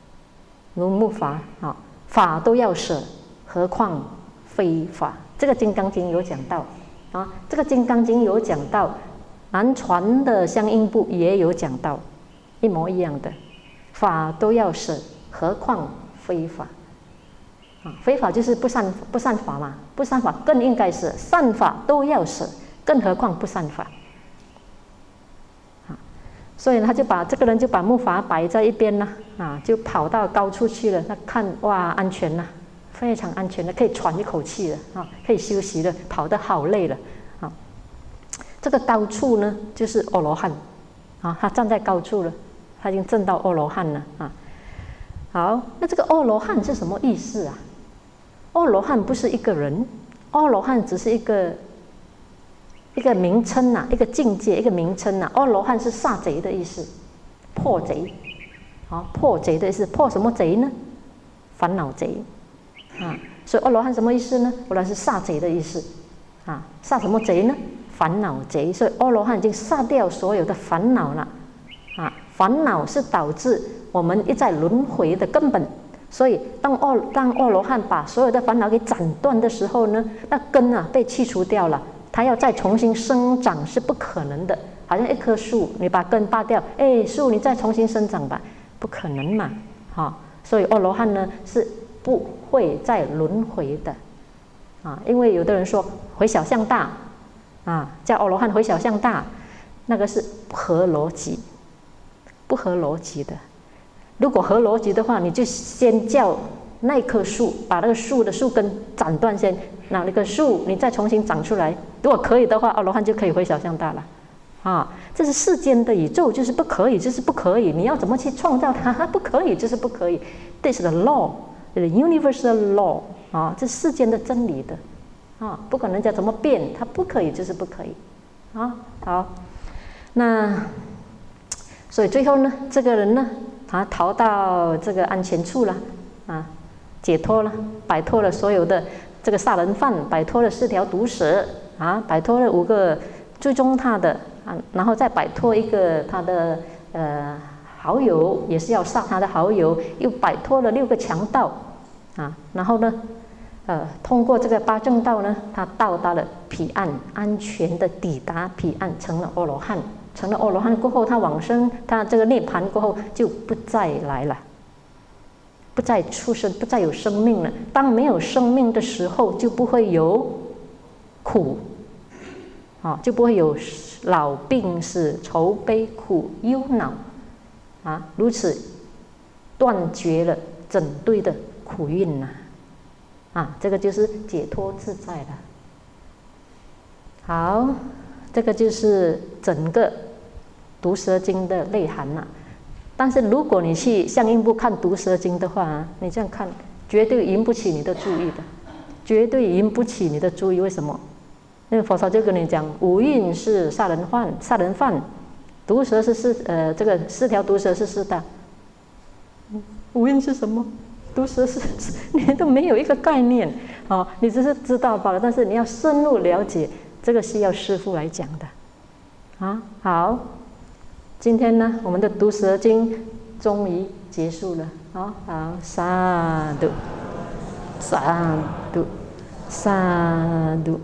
啊，法都要舍，何况非法？这个《金刚经》有讲到啊，这个《金刚经》有讲到，南传的相应部也有讲到，一模一样的，法都要舍。何况非法啊？非法就是不善法嘛，不善法更应该舍，善法都要舍，更何况不善法啊？所以他就把这个人就把木筏摆在一边了啊，就跑到高处去了。他看哇，安全了，非常安全的，可以喘一口气了啊，可以休息了，跑得好累了啊。这个高处呢，就是阿罗汉啊，他站在高处了，他已经证到阿罗汉了啊。好，那这个阿罗汉是什么意思啊？阿罗汉不是一个人，阿罗汉只是一个名称呐，一个境界，一个名称呐。阿罗汉是杀贼的意思，破贼，破贼的意思，破什么贼呢？烦恼贼啊。所以阿罗汉什么意思呢？阿罗汉是杀贼的意思啊。杀什么贼呢？烦恼贼。所以阿罗汉已经杀掉所有的烦恼了啊。烦恼是导致我们一再轮回的根本，所以当阿罗汉把所有的烦恼给斩断的时候呢，那根啊被去除掉了，它要再重新生长是不可能的。好像一棵树，你把根拔掉，树你再重新生长吧，不可能嘛，所以阿罗汉呢是不会再轮回的啊。因为有的人说回小向大啊，叫阿罗汉回小向大，那个是不合逻辑。不合逻辑的。如果合逻辑的话，你就先叫那棵树把那个树的树根斩断先，那个树你再重新长出来。如果可以的话，阿罗汉就可以回小向大了啊。这是世间的宇宙，就是不可以，就是不可以。你要怎么去创造它？不可以，就是不可以。This is the law, the universal law 啊，这世间的真理的啊，不管人家怎么变，它不可以就是不可以啊。好，那所以最后呢，这个人呢，他逃到这个安全处了啊，解脱了，摆脱了所有的这个杀人犯，摆脱了4条毒蛇啊，摆脱了5个追踪他的啊，然后再摆脱一个他的好友，也是要杀他的好友，又摆脱了6个强盗啊，然后呢，通过这个八正道呢，他到达了彼岸，安全的抵达彼岸，成了阿罗汉。成了阿罗汉过后，他往生，他这个涅槃过后就不再来了，不再出生，不再有生命了。当没有生命的时候，就不会有苦，啊，就不会有老病死、愁悲苦忧恼，啊，如此断绝了整堆的苦运呐，啊，这个就是解脱自在了。好，这个就是整个毒蛇经的内涵呐。但是如果你去相应部看毒蛇经的话，你这样看绝对引不起你的注意的，绝对引不起你的注意。为什么？因为佛陀就跟你讲，5蕴是杀人犯，毒蛇是这个4条毒蛇是4大。5蕴是什么？毒蛇是你都没有一个概念啊，你只是知道罢了。但是你要深入了解，这个需要师父来讲的啊。好，今天呢，我们的毒蛇经终于结束了啊。好，萨埵，萨埵，萨埵。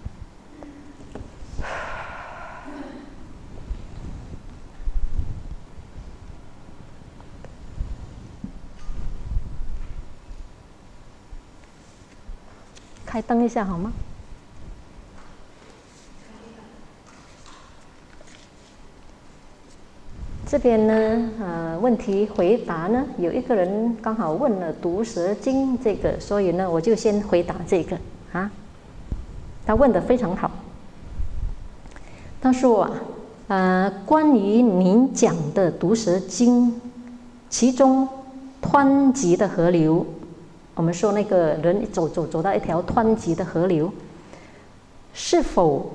开灯一下好吗？这边呢，问题回答呢，有一个人刚好问了毒蛇经这个，所以呢，我就先回答这个啊。他问得非常好。他说关于您讲的毒蛇经，其中湍急的河流。我们说那个人走到一条湍急的河流，是否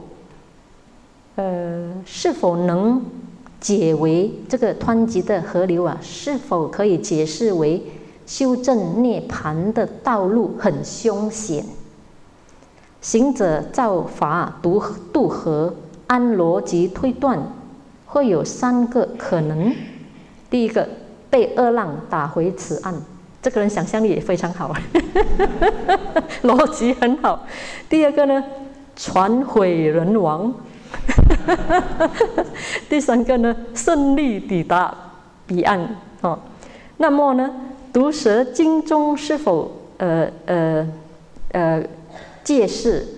能解为这个湍急的河流啊？是否可以解释为修正涅槃的道路很凶险？行者造法渡河，按逻辑推断，会有3个可能。第一个，被恶浪打回此岸。这个人想象力也非常好，逻辑很好。第二个呢，船毁人亡。第3个呢，顺利抵达彼岸。哦，那么呢，毒蛇经中是否揭示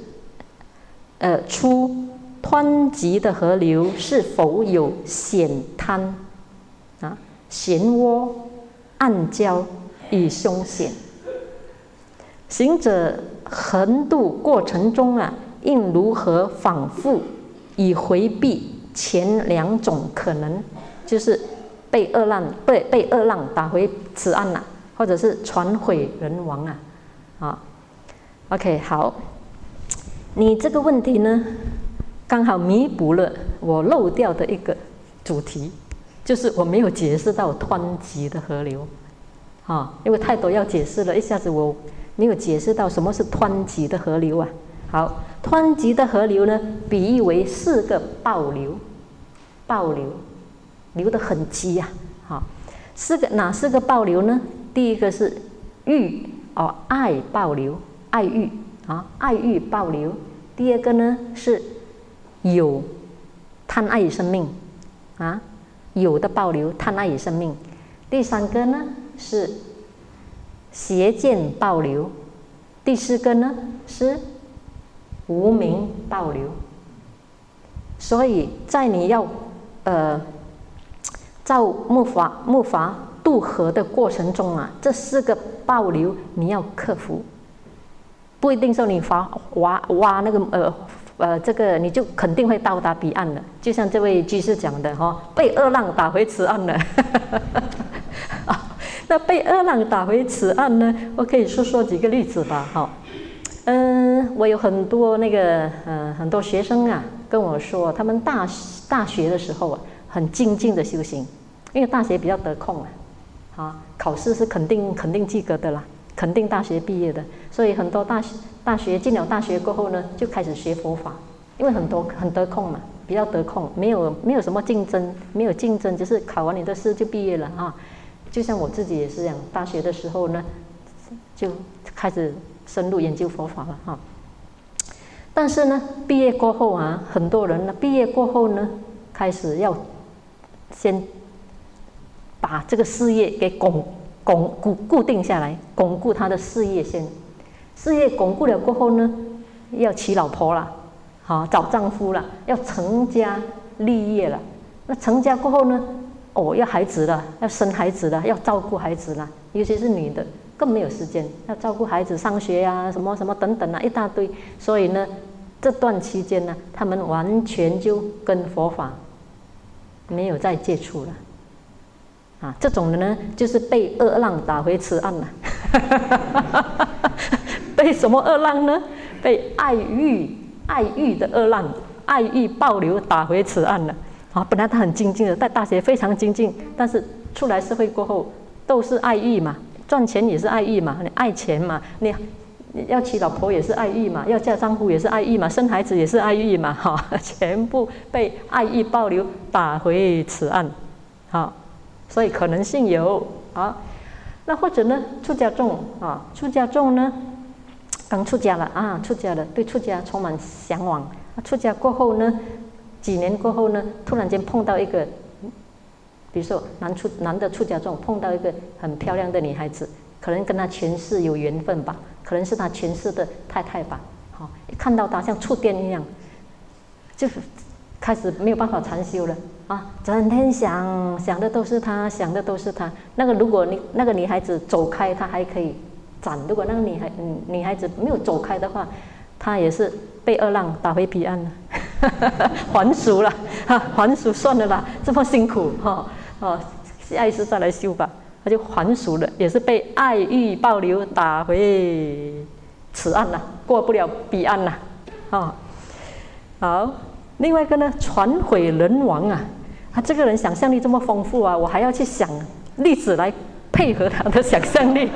出湍急的河流是否有险滩啊、漩涡、暗礁与凶险？行者横渡过程中啊，应如何反复以回避前2种可能，就是被恶浪打回此岸啊，或者是船毁人亡啊。OK， 好，你这个问题呢，刚好弥补了我漏掉的一个主题，就是我没有解释到湍急的河流。因为太多要解释了，一下子我没有解释到什么是湍急的河流啊。好，湍急的河流呢，比喻为4个暴流，流得很急呀。好，哪4个暴流呢？第一个是爱暴流，爱欲暴流。第二个呢是有贪爱于生命啊，有的暴流，贪爱于生命。第3个呢是邪见暴流，第4个呢是无明暴流。所以在你要造木筏渡河的过程中啊，这4个暴流你要克服，不一定说你挖那个这个你就肯定会到达彼岸了。就像这位居士讲的被恶浪打回此岸了。那被恶浪打回此岸呢，我可以说几个例子吧。我有很多很多学生啊， 跟我说，他们大学的时候啊，很精进的修行，因为大学比较得空考试是肯定及格的啦，肯定大学毕业的，所以很多大学进了大学过后呢，就开始学佛法，因为很得空嘛，比较得空，没有什么竞争，没有竞争，就是考完你的试就毕业了就像我自己也是这样，大学的时候呢，就开始深入研究佛法了但是呢，毕业过后很多人呢，毕业过后呢，开始要先把这个事业给固定下来，巩固他的事业先。事业巩固了过后呢，要娶老婆了，找丈夫了，要成家立业了。那成家过后呢，要孩子了，要生孩子了，要照顾孩子了，尤其是女的更没有时间，要照顾孩子上学什么什么等等一大堆。所以呢，这段期间呢，他们完全就跟佛法没有再接触了这种人呢，就是被恶浪打回此岸了被什么恶浪呢？被爱欲的恶浪，爱欲暴流打回此岸了本来他很精进的，在大学非常精进，但是出来社会过后都是爱欲嘛，赚钱也是爱欲嘛，你爱钱嘛，你要娶老婆也是爱欲嘛，要嫁丈夫也是爱欲嘛，生孩子也是爱欲嘛全部被爱欲暴流打回此岸所以可能性有那或者呢，出家众出家众呢，刚出家了出家了，对出家充满向往。出家过后呢，几年过后呢，突然间碰到一个，比如说男的出家众碰到一个很漂亮的女孩子，可能跟他前世有缘分吧，可能是他前世的太太吧。一看到他像触电一样，就开始没有办法禅修了整天想的都是他，想的都是他。如果那个女孩子走开，他还可以斩；如果那个女孩子没有走开的话，他也是被恶浪打回彼岸了还俗了还俗算了啦，这么辛苦下一次再来修吧。他就还俗了，也是被爱欲暴流打回此岸了，过不了彼岸了好，另外一个呢，传毁人亡他这个人想象力这么丰富我还要去想例子来配合他的想象力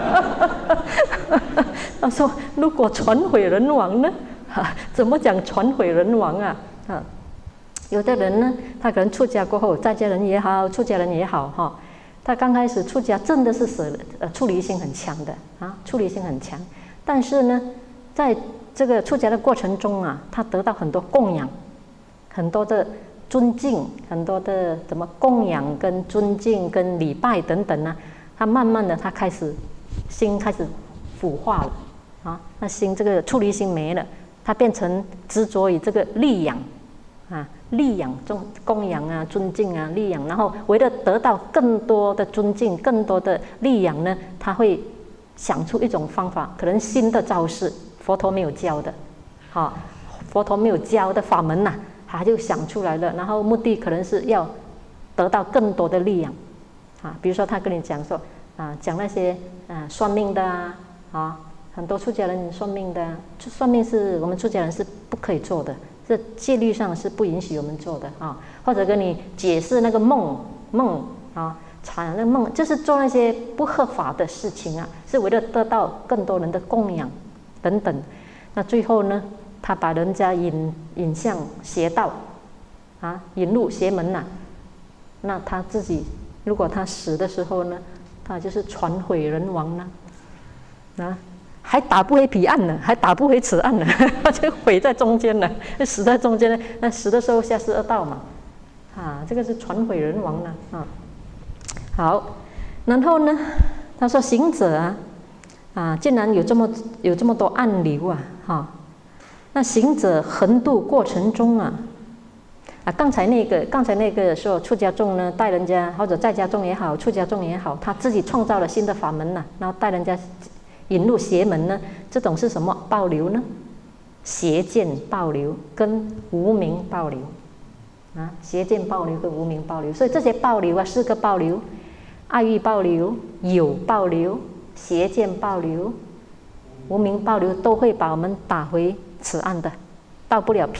他说如果传毁人亡呢怎么讲传毁人亡有的人呢，他可能出家过后，在家人也好，出家人也好他刚开始出家真的是出离心很强的出离心很强，但是呢，在这个出家的过程中他得到很多供养，很多的尊敬，很多的怎么供养跟尊敬跟礼拜等等他慢慢的心开始腐化了那心这个出离心没了，他变成执着于这个利养利养供养尊敬利养，然后为了得到更多的尊敬，更多的利养呢，他会想出一种方法，可能新的招式，佛陀没有教的佛陀没有教的法门他就想出来了，然后目的可能是要得到更多的利养比如说他跟你讲说讲那些算命的很多出家人算命的算命是我们出家人是不可以做的，这戒律上是不允许我们做的或者跟你解释那个梦那个梦就是做那些不合法的事情是为了得到更多人的供养等等。那最后呢，他把人家引向邪道引入邪门那他自己如果他死的时候呢，他就是传毁人亡还打不回彼岸呢，还打不回此岸呢他就毁在中间了，死在中间呢，那死的时候下世恶道嘛这个是传毁人亡好，然后呢，他说行者竟然有这么多暗流那行者横渡过程中刚才那个说出家众呢，带人家或者在家众也好，出家众也好，他自己创造了新的法门然后带人家引入邪门呢，这种是什么暴流呢？邪见暴流跟无明暴流邪见暴流跟无明暴流，所以这些暴流四个暴流：爱欲暴流、有暴流、邪见暴流、无明暴流，都会把我们打回此岸的，到不了彼岸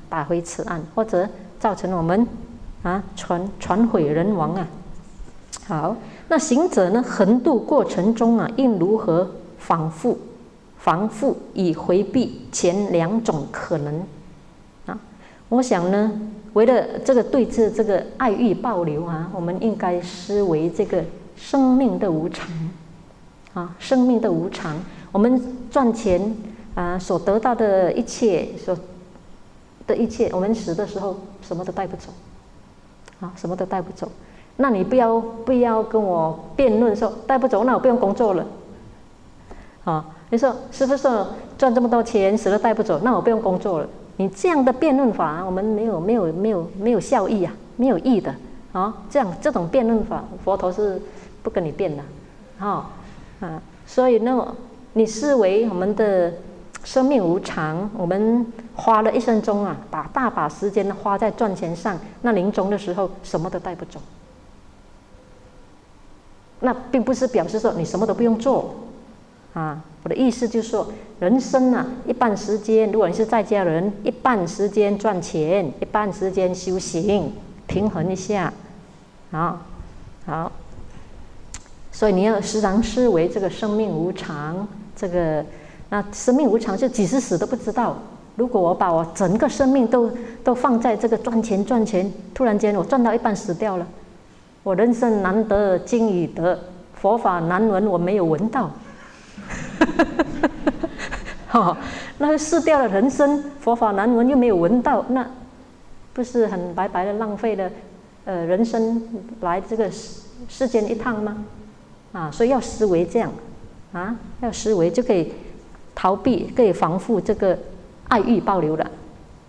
打回此岸，或者造成我们船毁人亡啊。好，那行者呢，横渡过程中啊，应如何防护以回避前两种可能啊？我想呢，为了这个对治这个爱欲暴流啊，我们应该思维这个生命的无常啊，生命的无常。我们赚钱所得到的一切，我们死的时候什么都带不走啊，什么都带不走。那你不要跟我辩论说带不走，那我不用工作了啊。你说师父说赚这么多钱死了带不走，那我不用工作了。你这样的辩论法，我们没有效益啊，没有益的啊。这种辩论法，佛陀是不跟你辩的所以呢，你视为我们的生命无常，我们花了一生中啊，大把时间花在赚钱上，那临终的时候什么都带不走。那并不是表示说你什么都不用做啊，我的意思就是说，人生啊，一半时间，如果你是在家人，一半时间赚钱，一半时间修行，平衡一下好。所以你要时常思维这个生命无常，那生命无常就几时死都不知道。如果我把我整个生命都放在这个赚钱，突然间我赚到一半死掉了，我人生难得经已得，佛法难闻，我没有闻到。那失掉了人生，佛法难闻又没有闻到，那不是很白白的浪费了人生来这个世间一趟吗？所以要思维这样要思维就可以逃避，可以防护这个爱欲暴流的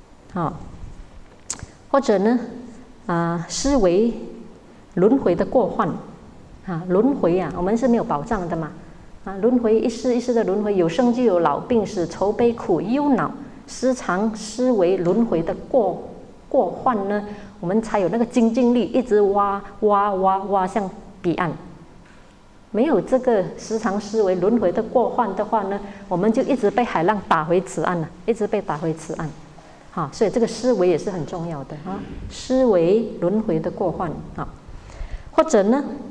或者呢思维轮回的过患轮回我们是没有保障的嘛轮回一世一世的轮回，有生就有老，病死愁悲苦忧恼，时常思维轮回的过患呢，我们才有那个精进力，一直挖向彼岸。没有这个时常思维轮回的过患的话呢，我们就一直被海浪打回此岸了，一直被打回此岸所以这个思维也是很重要的思维轮回的过患或者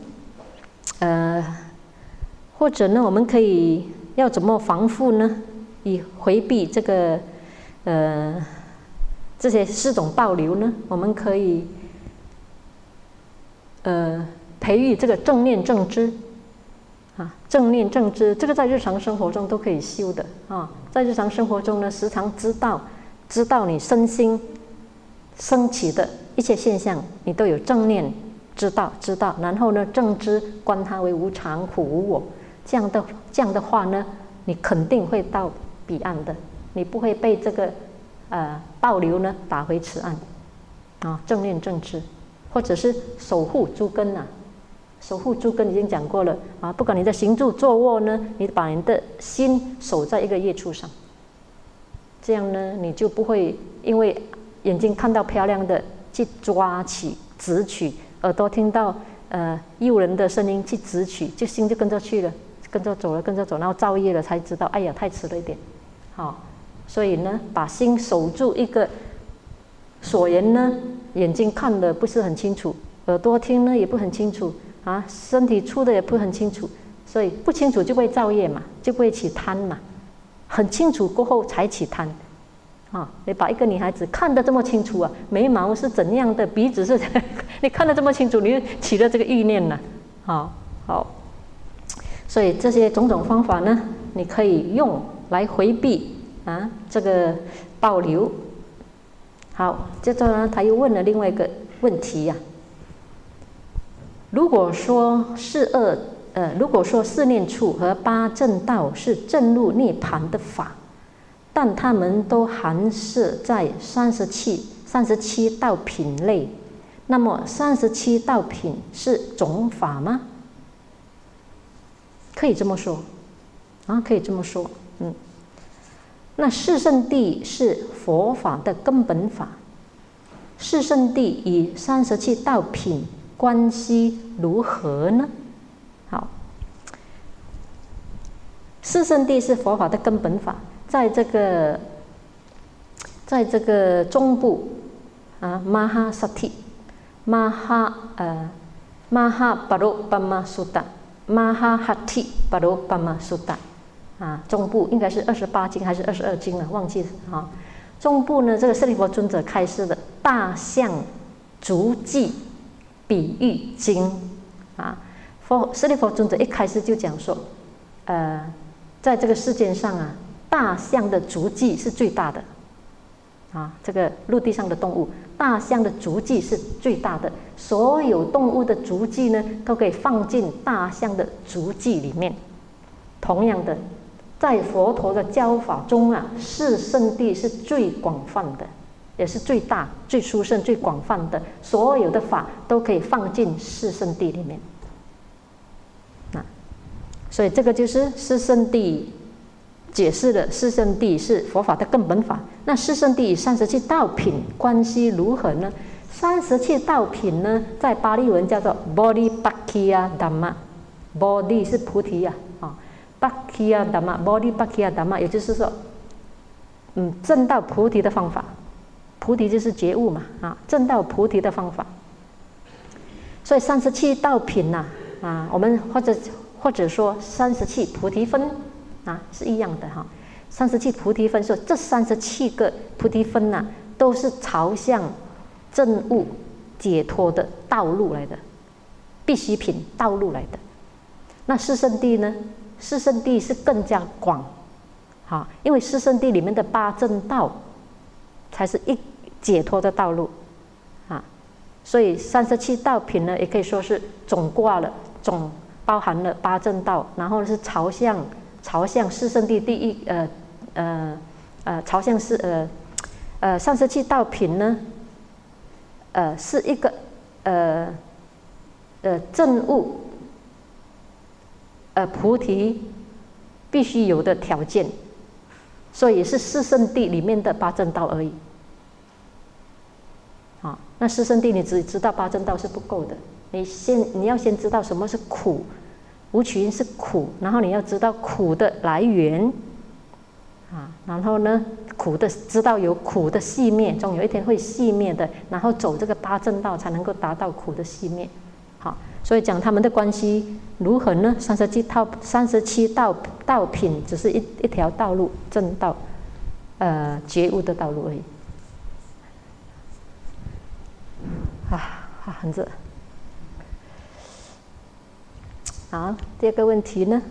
呢我们可以要怎么防护呢？以回避这个这些4种暴流呢？我们可以培育这个正念正知正念正知，这个在日常生活中都可以修的在日常生活中呢，时常知道你身心升起的一切现象，你都有正念知道，然后呢正知观它为无常苦无我，这样的话呢，你肯定会到彼岸的，你不会被这个暴流呢打回此岸正念正知，或者是守护诸根守护诸根已经讲过了不管你的行住坐卧呢，你把你的心守在一个业处上，这样呢你就不会因为眼睛看到漂亮的去抓取执取，耳朵听到诱人的声音去执取，就心就跟着去了，跟着走，然后造业了才知道，哎呀太迟了一点所以呢把心守住一个所缘呢，眼睛看的不是很清楚，耳朵听呢也不很清楚身体触的也不很清楚，所以不清楚就会造业嘛，就会起贪嘛，很清楚过后才起贪你把一个女孩子看得这么清楚眉毛是怎样的，鼻子是你看得这么清楚，你就起了这个欲念了好，所以这些种种方法呢，你可以用来回避这个暴流。好，接着呢他又问了另外一个问题如果说四念处和8正道是证入涅槃的法，但它们都含摄在37道品类，那么37道品是种法吗？可以这么说可以这么说那四圣谛是佛法的根本法，四圣谛与37道品关系如何呢？好，四圣谛是佛法的根本法，在这个在这个中部啊，Mahasati Mahaparupama Sutta、Mahahati Parupama Sutta 啊，中部应该是28经还是22经了，忘记了啊。中部呢，这个舍利弗尊者开示的大象足迹比喻经啊，舍利弗尊者一开始就讲说，在这个世界上啊，大象的足迹是最大的啊，这个陆地上的动物，大象的足迹是最大的，所有动物的足迹呢，都可以放进大象的足迹里面。同样的，在佛陀的教法中啊，四圣谛是最广泛的，也是最大、最殊胜、最广泛的，所有的法都可以放进四圣谛里面。所以这个就是四圣谛解释了四圣谛是佛法的根本法。那四圣谛与37道品关系如何呢？37道品呢，在巴利文叫做 Bodhipakkhya Dhamma，Bodhi 是菩提呀，Pakkhya Dhamma，Bodhipakkhya Dhamma， 也就是说，证到菩提的方法。菩提就是觉悟嘛，证到菩提的方法。所以37道品呐，我们或者说37菩提分是一样的哈。37菩提分说，这37个菩提分都是朝向证悟解脱的道路来的，必需品道路来的。那四圣谛呢？四圣谛是更加广，因为四圣谛里面的八正道才是一解脱的道路所以37道品呢，也可以说是总挂了，总包含了八正道，然后是朝向四圣谛第一朝向37道品呢，是一个证悟菩提必须有的条件，所以是四圣谛里面的八正道而已。那四圣谛你只知道八正道是不够的，你要先知道什么是苦，无取因是苦，然后你要知道苦的来源然后呢，知道有苦的熄灭，总有一天会熄灭的，然后走这个八正道才能够达到苦的熄灭。所以讲他们的关系如何呢？37道品只是一条道路，正道觉悟的道路而已。很热。好，第二个问题呢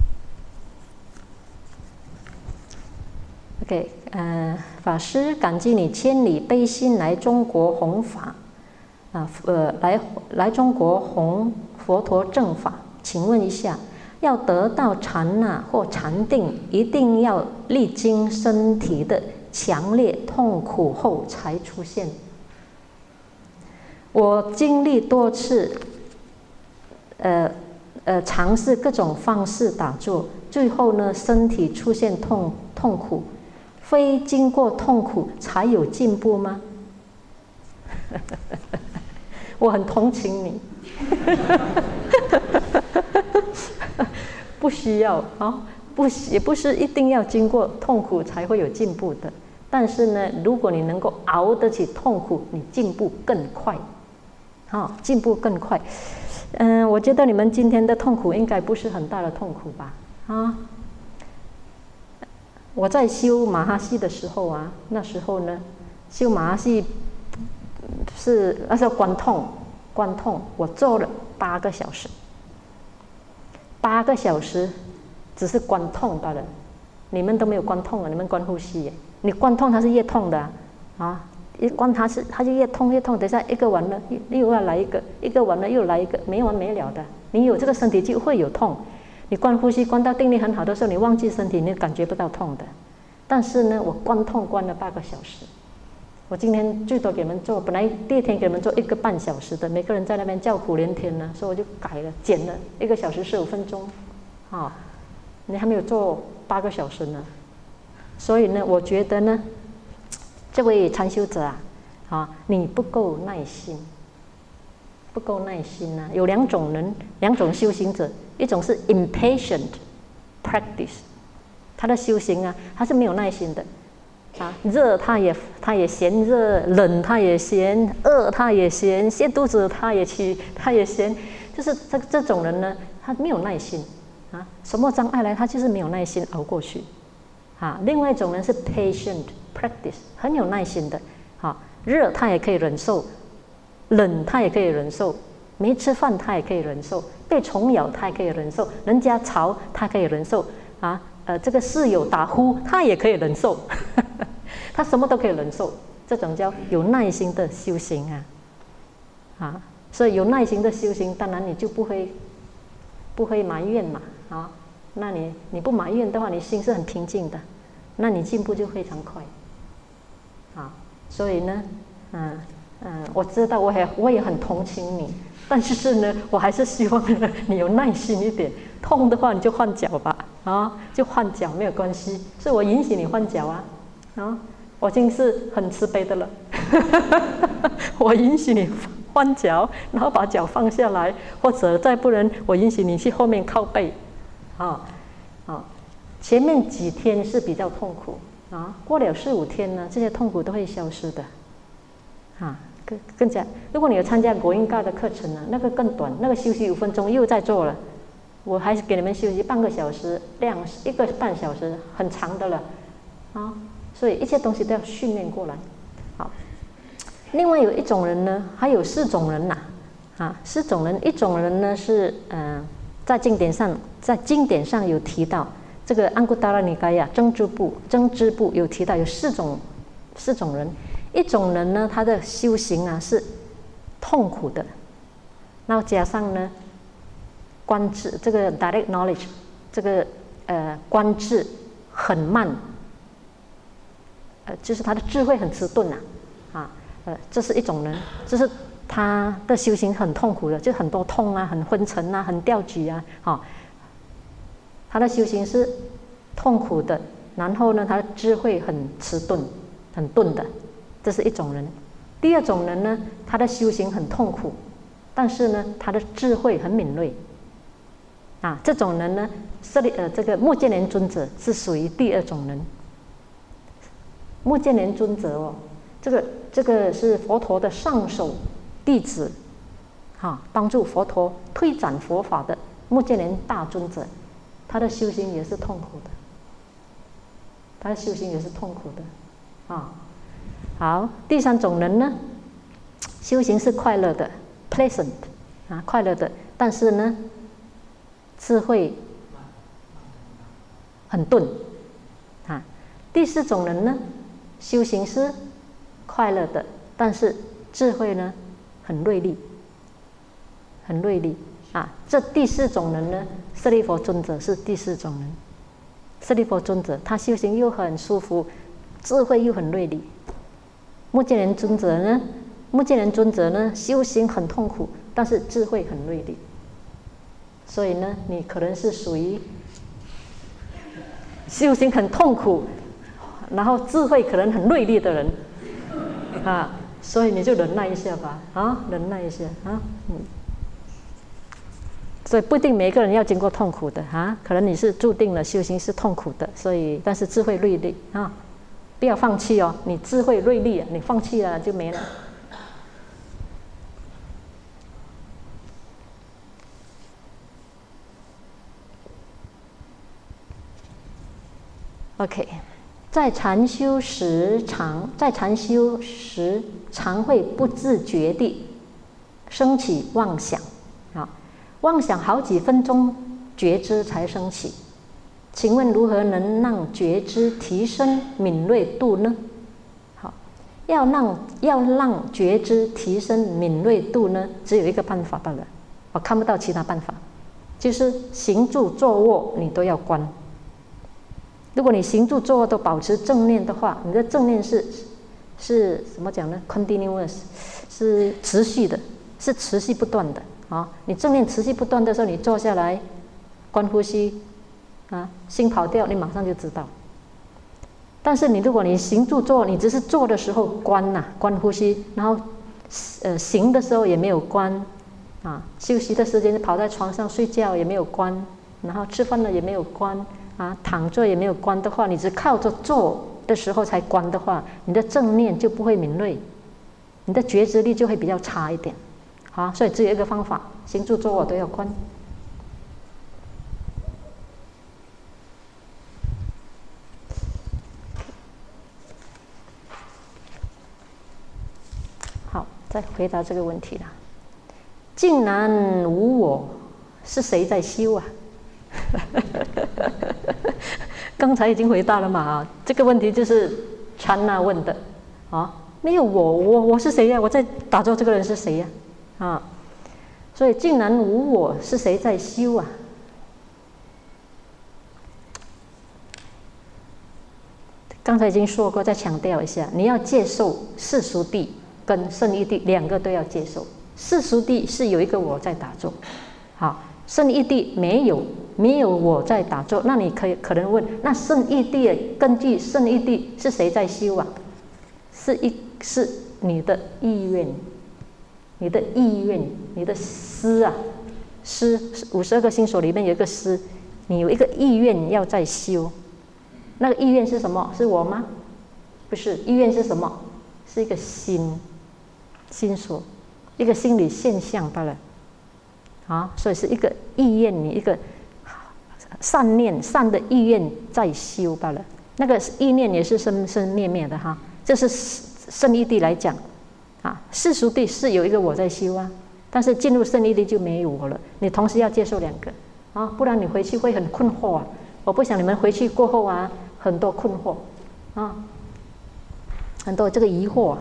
？OK， 法师感激你千里悲心来中国弘法，来中国弘佛陀正法，请问一下，要得到禅那或禅定，一定要历经身体的强烈痛苦后才出现？我经历多次，尝试各种方式打坐，最后呢，身体出现痛苦，非经过痛苦才有进步吗？我很同情你，不需要也不是一定要经过痛苦才会有进步的。但是呢，如果你能够熬得起痛苦，你进步更快。进步更快。我觉得你们今天的痛苦应该不是很大的痛苦吧？我在修马哈系的时候那时候呢，修马哈系是那时候关痛，我做了8个小时，8个小时只是关痛罢了。你们都没有关痛你们关呼吸你关痛它是越痛的一关它就越痛，等一下一个完了又要来一个完了又来一个，没完没了的。你有这个身体就会有痛，你关呼吸关到定力很好的时候，你忘记身体，你感觉不到痛的。但是呢，我关痛关了8个小时。我今天最多给你们做，本来第二天给你们做1个半小时的，每个人在那边叫苦连天呢，所以我就改了，减了1个小时15分钟。你还没有做8个小时呢，所以呢，我觉得呢，这位禅修者你不够耐心，有2种人，2种修行者，一种是 impatient practice， 他的修行他是没有耐心的， 热他也嫌热，冷他也嫌，饿他也嫌，泻肚子他也嫌，就是这种人呢，他没有耐心什么障碍来他就是没有耐心熬过去另外一种人是 patient practice， 很有耐心的热他也可以忍受，冷他也可以忍受，没吃饭他也可以忍受，被虫咬他也可以忍受，人家吵他可以忍受这个室友打呼他也可以忍受他什么都可以忍受，这种叫有耐心的修行所以有耐心的修行，当然你就不会埋怨嘛那你不埋怨的话，你心是很平静的，那你进步就非常快所以呢我知道我也很同情你，但是呢我还是希望呢你有耐心一点，痛的话你就换脚吧就换脚没有关系，所以我允许你换脚我已经是很慈悲的了我允许你换脚，然后把脚放下来，或者再不然我允许你去后面靠背前面几天是比较痛苦过了4、5天呢，这些痛苦都会消失的更加，如果你有参加国音尬的课程那个更短，那个休息5分钟又在做了，我还是给你们休息半个小时，量1个半小时，很长的了所以一些东西都要训练过来另外有一种人呢，还有4种人4种人，一种人呢是在经典上有提到，这个安古达拉尼嘎呀增支部有提到有4种人。一种人呢，他的修行是痛苦的，然后加上呢观智，这个 direct knowledge， 这个观智很慢，就是他的智慧很迟钝这是一种人，就是他的修行很痛苦的，就很多痛很昏沉很掉举他的修行是痛苦的，然后呢他的智慧很迟钝很钝的，这是一种人。第二种人呢，他的修行很痛苦，但是呢他的智慧很敏锐这种人呢这个目犍连尊者是属于第2种人。目犍连尊者这个是佛陀的上首弟子帮助佛陀推展佛法的目犍连大尊者，他的修行也是痛苦的，好，第3种人呢，修行是快乐的 pleasant 快乐的，但是呢智慧很钝第4种人呢，修行是快乐的，但是智慧呢很锐利这第4种人呢，舍利弗尊者是第4种人。舍利弗尊者他修行又很舒服，智慧又很锐利。目犍连尊者呢修行很痛苦，但是智慧很锐利。所以呢你可能是属于修行很痛苦，然后智慧可能很锐利的人所以你就忍耐一下吧忍耐一下所以不一定每个人要经过痛苦的可能你是注定了修行是痛苦的，所以但是智慧锐利不要放弃你智慧锐利你放弃了就没了。OK， 在禅修时常会不自觉地升起妄想妄想好几分钟觉知才升起，请问如何能让觉知提升敏锐度呢？要让觉知提升敏锐度呢，只有一个办法罢了，我看不到其他办法，就是行住坐卧你都要观。如果你行住坐卧都保持正念的话，你的正念是什么讲呢 ？continuous， 是持续的，是持续不断的你正念持续不断的时候，你坐下来观呼吸心跑掉，你马上就知道。但是如果你行住坐，你只是坐的时候观呼吸，然后行的时候也没有观休息的时间跑在床上睡觉也没有观，然后吃饭了也没有观躺着也没有观的话，你只靠着坐的时候才观的话，你的正念就不会敏锐，你的觉知力就会比较差一点。好，所以只有一个方法，行住坐卧都要观。好，再回答这个问题了。竟然无我，是谁在修啊？刚才已经回答了嘛，这个问题就是禅那问的啊，没有我是谁呀？我在打坐这个人是谁呀？啊，所以竟然无我，是谁在修啊？刚才已经说过，再强调一下，你要接受世俗谛跟圣义谛两个都要接受。世俗谛是有一个我在打坐，好，圣义谛没有我在打坐，那你可能问，那圣义谛根据圣义谛是谁在修啊？是你的意愿，你的意愿，你的思啊，思52个心所里面有一个思，你有一个意愿要在修，那个意愿是什么？是我吗？不是，意愿是什么？是一个心所，一个心理现象罢了。啊，所以是一个意愿，你一个善念、善的意愿在修罢了。那个意念也是生生灭灭的哈，这是圣义谛来讲啊。世俗谛是有一个我在修啊，但是进入圣义谛就没有我了。你同时要接受两个啊，不然你回去会很困惑啊。我不想你们回去过后啊，很多困惑啊，很多这个疑惑啊。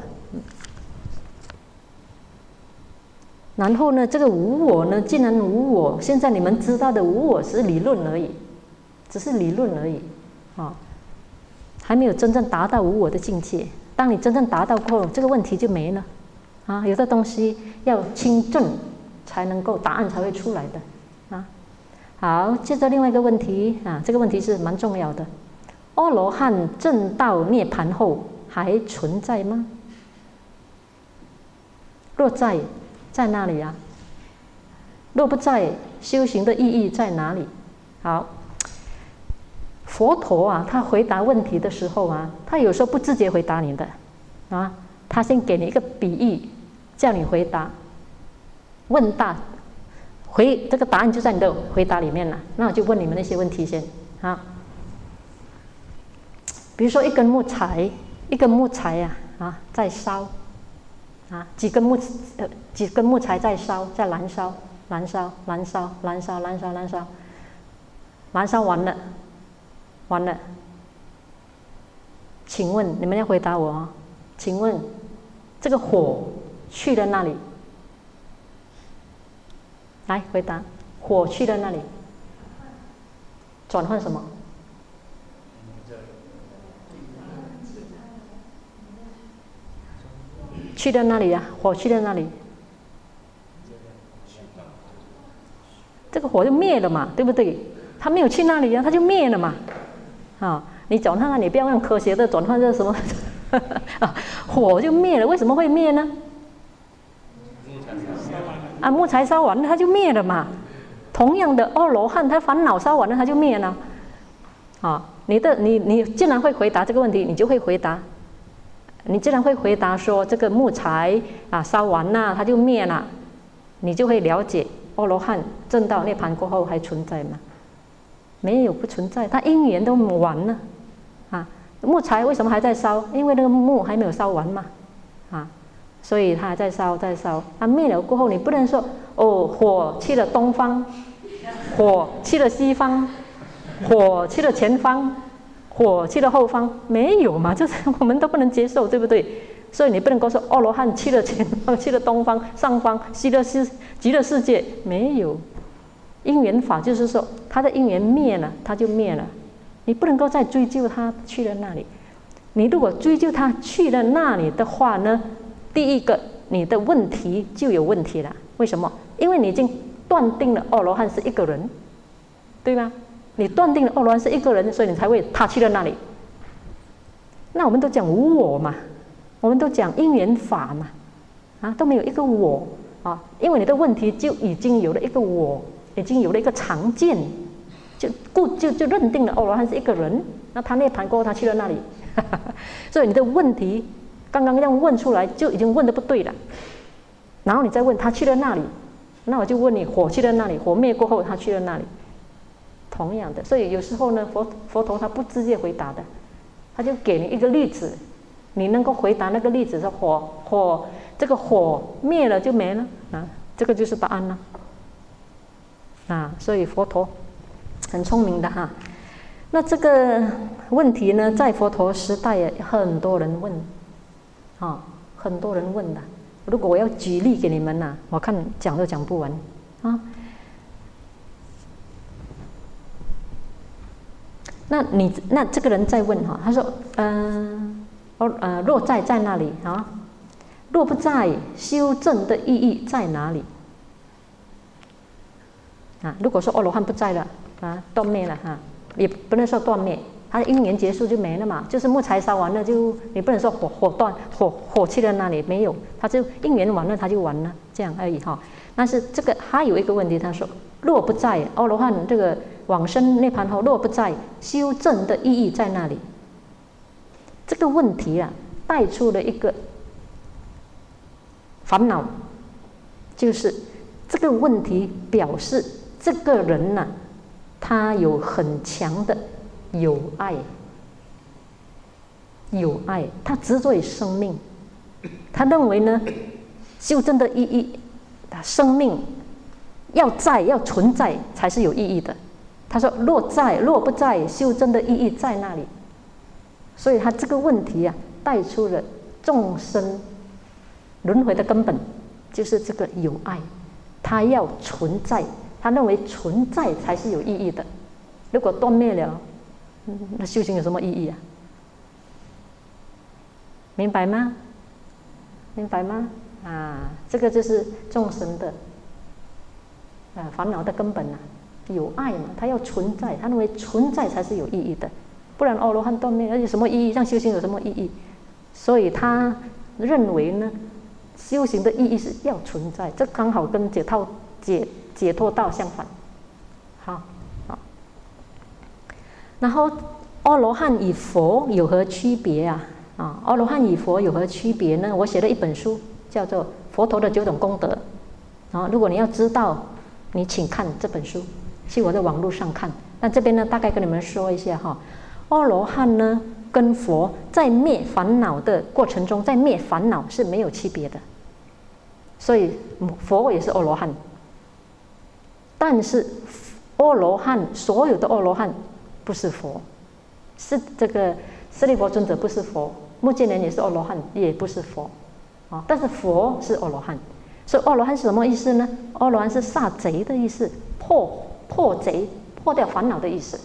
然后呢，这个无我呢，既然无我，现在你们知道的无我是理论而已，只是理论而已啊，还没有真正达到无我的境界。当你真正达到过后，这个问题就没了啊。有的东西要亲证才能够答案才会出来的啊。好，接着另外一个问题啊，这个问题是蛮重要的。阿罗汉证道涅槃后还存在吗？若在，在哪里啊？若不在，修行的意义在哪里？好，佛陀啊，他回答问题的时候啊，他有时候不直接回答你的啊，他先给你一个比喻，叫你回答。问答这个答案就在你的回答里面了。那我就问你们那些问题先啊。比如说一根木材啊在烧。啊，几根木材在烧，在燃烧完了。请问你们要回答我啊？请问这个火去了哪里？来回答，火去了哪里？转换什么？去到哪里呀？火去到哪里？这个火就灭了嘛，对不对？它没有去那里呀，它就灭了嘛。啊，你转换，你不要用科学的转换这什么火就灭了，为什么会灭呢？啊，木材烧完了，它就灭了嘛。同样的，阿罗汉他烦恼烧完了，他就灭了。啊，你既然会回答这个问题，你就会回答。你既然会回答说这个木材啊烧完了它就灭了，你就会了解阿罗汉证道涅槃过后还存在吗？没有，不存在，它因缘都完了啊。木材为什么还在烧？因为那个木还没有烧完嘛啊，所以它还在烧，它灭了过后，你不能说哦，火去了东方，火去了西方，火去了前方，火去了后方，没有嘛，就是我们都不能接受，对不对？所以你不能够说阿罗汉去了前方，去了东方、上方、极乐世界，没有。因缘法就是说，他的因缘灭了，他就灭了，你不能够再追究他去了那里。你如果追究他去了那里的话呢，第一个你的问题就有问题了。为什么？因为你已经断定了阿罗汉是一个人，对吗？你断定了阿罗汉是一个人，所以你才会他去了那里。那我们都讲无我嘛，我们都讲因缘法嘛，啊，都没有一个我啊，因为你的问题就已经有了一个我，已经有了一个常见，就认定了阿罗汉是一个人。那他涅槃过后，他去了那里， 所以你的问题刚刚这样问出来，就已经问的不对了。然后你再问他去了那里，那我就问你火去了那里，火灭过后他去了那里，同样的。所以有时候呢，佛陀他不直接回答的，他就给你一个例子，你能够回答那个例子是这个火灭了就没了啊，这个就是答案了啊。所以佛陀很聪明的哈。那这个问题呢，在佛陀时代也很多人问啊，很多人问的。如果我要举例给你们呐，我看讲都讲不完啊。那这个人在问哈，他说若在那里啊？若不在，修正的意义在哪里？啊，如果说阿罗汉不在了啊，断灭了哈，也不能说断灭，它因缘结束就没了嘛，就是木材烧完了就，你不能说火去了那里没有，它就因缘完了它就完了，这样而已哈。但是这个还有一个问题，他说若不在，阿罗汉这个往生涅槃后若不在，修正的意义在那里？这个问题啊，带出了一个烦恼，就是这个问题表示这个人呢，他有很强的有爱，他执着于生命，他认为呢，修正的意义，生命要存在才是有意义的。他说若不在，修正的意义在那里？所以他这个问题啊，带出了众生轮回的根本，就是这个有爱，他要存在，他认为存在才是有意义的。如果断灭了，那修行有什么意义啊？明白吗？明白吗？啊，这个就是众生的烦恼的根本啊，有爱嘛，他要存在，他认为存在才是有意义的，不然阿罗汉断灭有什么意义？让修行有什么意义？所以他认为呢，修行的意义是要存在，这刚好跟解脱道相反。好，然后阿罗汉与佛有何区别啊？阿罗汉与佛有何区别呢？我写了一本书，叫做《佛陀的9种功德》如果你要知道，你请看这本书，去我的网络上看。那这边呢，大概跟你们说一下哈，阿罗汉呢跟佛在灭烦恼的过程中，在灭烦恼是没有区别的，所以佛也是阿罗汉，但是阿罗汉所有的阿罗汉不是佛，是这个舍利弗尊者不是佛，目犍连也是阿罗汉，也不是佛但是佛是阿罗汉。所以阿罗汉是什么意思呢？阿罗汉是杀贼的意思，破贼，破掉烦恼的意思。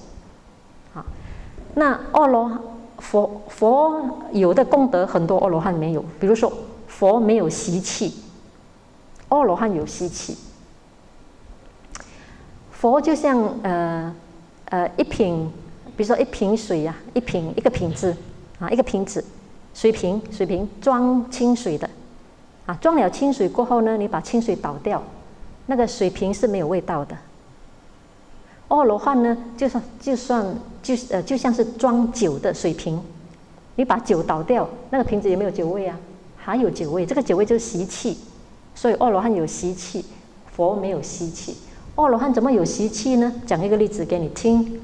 那佛有的功德很多阿罗汉没有，比如说佛没有习气，阿罗汉有习气。佛就像一瓶，比如说一瓶水啊，一个瓶子一个瓶子，水瓶装清水的装了清水过后呢，你把清水倒掉，那个水瓶是没有味道的。阿罗汉呢，就像是装酒的水瓶，你把酒倒掉，那个瓶子有没有酒味啊？还有酒味，这个酒味就是习气。所以阿罗汉有习气，佛没有习气。阿罗汉怎么有习气呢？讲一个例子给你听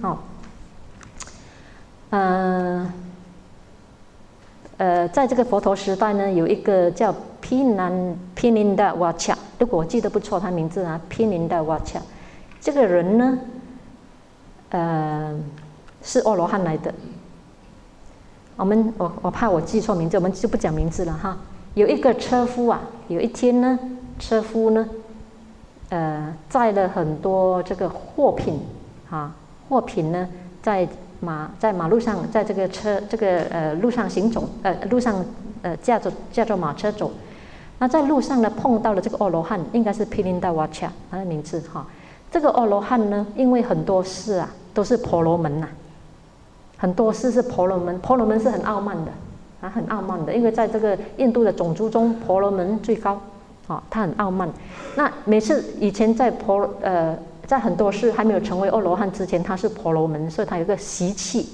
在这个佛陀时代呢，有一个叫毗尼达瓦恰，如果我记得不错，他名字毗尼达瓦恰，这个人呢，是阿罗汉来的。我怕我记错名字，我们就不讲名字了哈。有一个车夫有一天呢，车夫呢，载了很多这个货品货品呢，在马路上，在这个路上行走，路上驾着马车走。那在路上呢，碰到了这个阿罗汉，应该是毗尼达瓦恰，他的名字这个阿罗汉呢，因为很多事都是婆罗门很多事是婆罗门，婆罗门是很傲慢的很傲慢的，因为在这个印度的种族中，婆罗门最高他很傲慢。那每次以前在很多事还没有成为阿罗汉之前，他是婆罗门，所以他有个习气，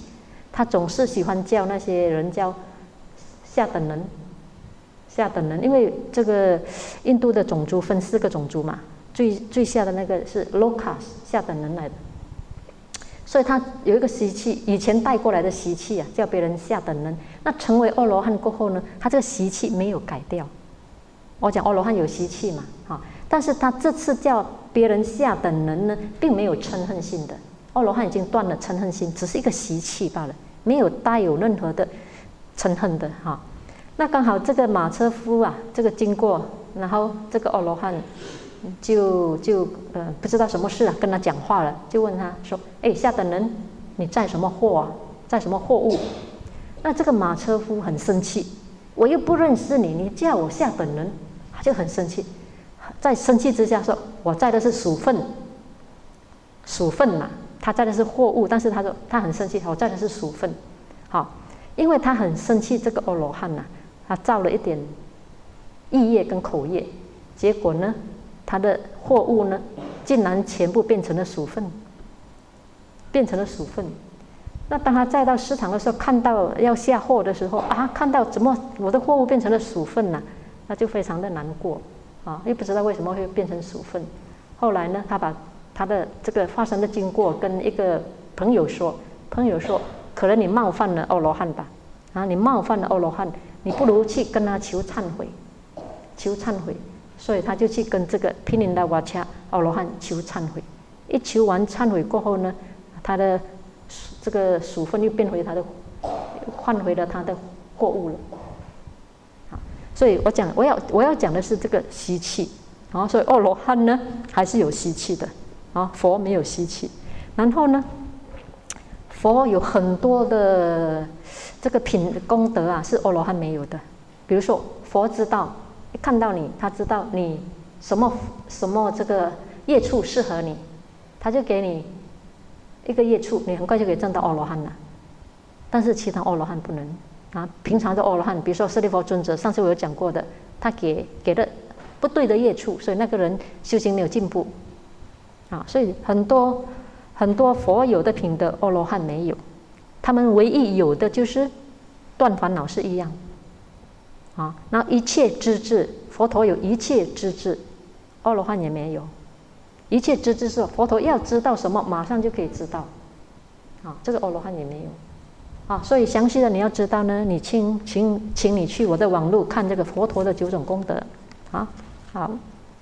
他总是喜欢叫那些人叫下等人，下等人，因为这个印度的种族分4个种族嘛，最下的那个是 lokas 下等人来的，所以他有一个习气，以前带过来的习气啊，叫别人下等人。那成为阿罗汉过后呢，他这个习气没有改掉。我讲阿罗汉有习气嘛，但是他这次叫别人下等人呢，并没有嗔恨心的。阿罗汉已经断了嗔恨心，只是一个习气罢了，没有带有任何的嗔恨的哈。那刚好这个马车夫啊，这个经过，然后这个阿罗汉就不知道什么事啊，跟他讲话了，就问他说：“哎，下等人，你载什么货啊？载什么货物？”那这个马车夫很生气，我又不认识你，你叫我下等人，他就很生气。在生气之下说：“我载的是鼠粪，鼠粪嘛。”他载的是货物，但是他说他很生气，我载的是鼠粪。好，因为他很生气，这个阿罗汉呐，他造了一点意业跟口业，结果呢，他的货物呢，竟然全部变成了鼠粪，变成了鼠粪。那当他载到市场的时候，看到要下货的时候啊，看到怎么我的货物变成了鼠粪啊，那就非常的难过啊，又不知道为什么会变成鼠粪。后来呢，他把他的这个发生的经过跟一个朋友说，朋友说可能你冒犯了阿罗汉吧，啊，你冒犯了阿罗汉，你不如去跟他求忏悔，求忏悔。所以他就去跟这个毗陵达瓦恰阿罗汉求忏悔。一求完忏悔过后呢，他的这个鼠粪又变回他的，换回了他的货物了。好，所以我要讲的是这个习气啊，所以阿罗汉呢还是有习气的啊，佛没有习气。然后呢，佛有很多的这个功德啊，是阿罗汉没有的。比如说，佛知道一看到你，他知道你什么这个业处适合你，他就给你一个业处，你很快就可以证到阿罗汉了。但是其他阿罗汉不能啊。平常的阿罗汉，比如说舍利弗尊者，上次我有讲过的，他给的不对的业处，所以那个人修行没有进步啊。所以很多佛有的品德，阿罗汉没有，他们唯一有的就是断烦恼是一样啊。那一切知智，佛陀有一切知智，阿罗汉也没有。一切知智是佛陀要知道什么，马上就可以知道啊。这个阿罗汉也没有啊。所以详细的你要知道呢，你请你去我的网络看这个佛陀的9种功德啊。好，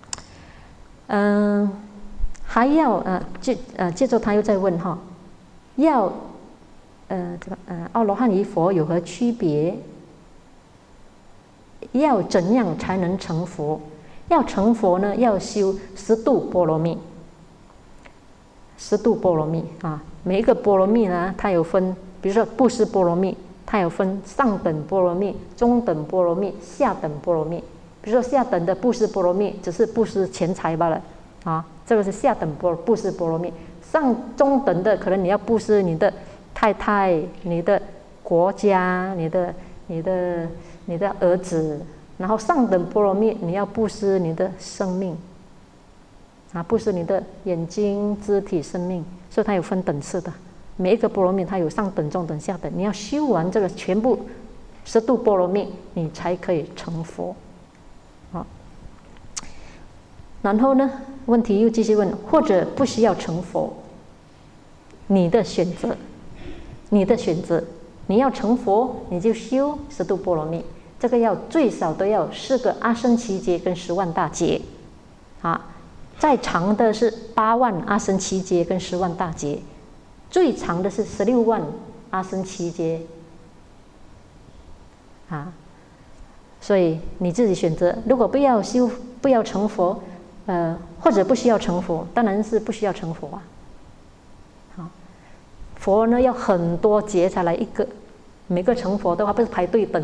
还要接着他又在问哈，要阿罗汉与佛有何区别？要怎样才能成佛？要成佛呢，要修10度波罗蜜。10度波罗蜜啊，每一个波罗蜜呢，它有分，比如说布施波罗蜜，它有分上等波罗蜜、中等波罗蜜、下等波罗蜜。比如说下等的布施波罗蜜，只是布施钱财罢了啊，这个是下等布施波罗蜜。中等的可能你要布施你的太太、你的国家、你的儿子。然后上等波罗蜜，你要布施你的生命啊，布施你的眼睛、肢体、生命，所以它有分等次的。每一个波罗蜜它有上等、中等、下等，你要修完这个全部10度波罗蜜，你才可以成佛啊。然后呢，问题又继续问，或者不需要成佛，你的选择，你的选择，你要成佛，你就修10度波罗蜜。这个要最少都要4个阿僧祇劫跟10万大劫啊，再长的是8万阿僧祇劫跟10万大劫，最长的是16万阿僧祇劫啊。所以你自己选择，如果不要成佛，或者不需要成佛，当然是不需要成佛啊。好，佛呢要很多劫才来一个。每个成佛的话，不是排队等，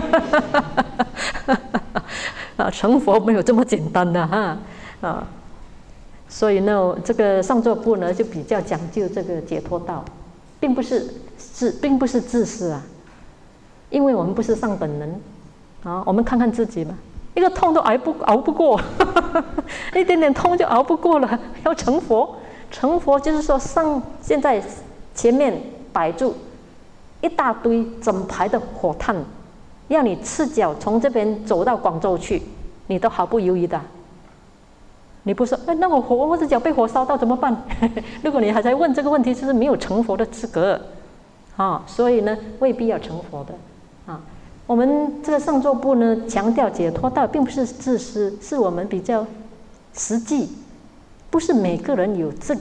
成佛没有这么简单的哈啊。所以呢，这个上座部呢就比较讲究这个解脱道，并不是自私啊，因为我们不是上等人啊。我们看看自己嘛，一个痛都熬不过，一点点痛就熬不过了，要成佛。成佛就是说现在前面摆住一大堆整排的火炭，要你赤脚从这边走到广州去，你都毫不犹豫的。你不说，那我的脚被火烧到怎么办？如果你还在问这个问题，就是没有成佛的资格啊。所以呢，未必要成佛的啊。我们这个上座部呢，强调解脱道，并不是自私，是我们比较实际，不是每个人有这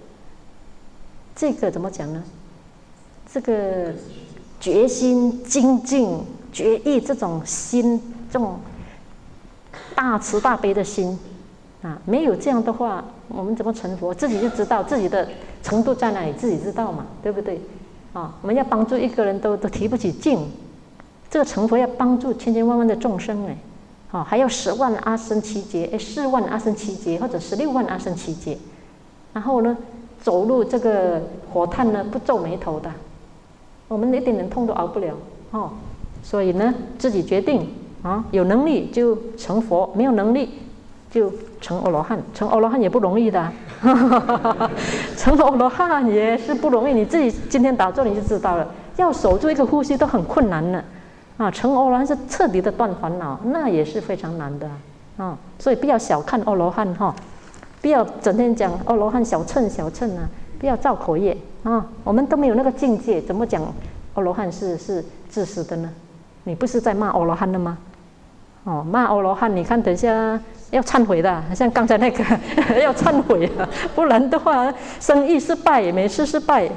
个怎么讲呢？这个决心、精进、决意这种心，这种大慈大悲的心。没有这样的话，我们怎么成佛？自己就知道自己的程度在哪里，自己知道嘛，对不对？我们要帮助一个人都提不起劲，这个成佛要帮助千千万万的众生呢，还要10万阿僧祇劫，4万阿僧祇劫，或者16万阿僧祇劫。然后呢，走入这个火炭呢，不皱眉头的，我们一点点痛都熬不了所以呢，自己决定有能力就成佛，没有能力就成阿罗汉。成阿罗汉也不容易的成阿罗汉也是不容易，你自己今天打坐你就知道了，要守住一个呼吸都很困难呢成阿罗汉是彻底的断烦恼，那也是非常难的所以不要小看阿罗汉不要整天讲阿罗汉小乘不要造口业我们都没有那个境界，怎么讲阿罗汉是自私的呢？你不是在骂阿罗汉的吗？骂阿罗汉，你看等一下要忏悔的，像刚才那个要忏悔不然的话生意失败，每次失败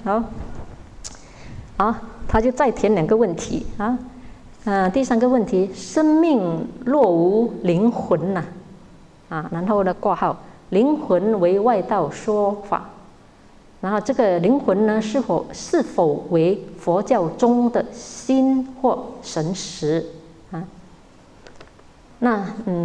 好，他就再填2个问题第3个问题，生命若无灵魂然后呢挂号，灵魂为外道说法，然后这个灵魂呢是否为佛教中的心或神识那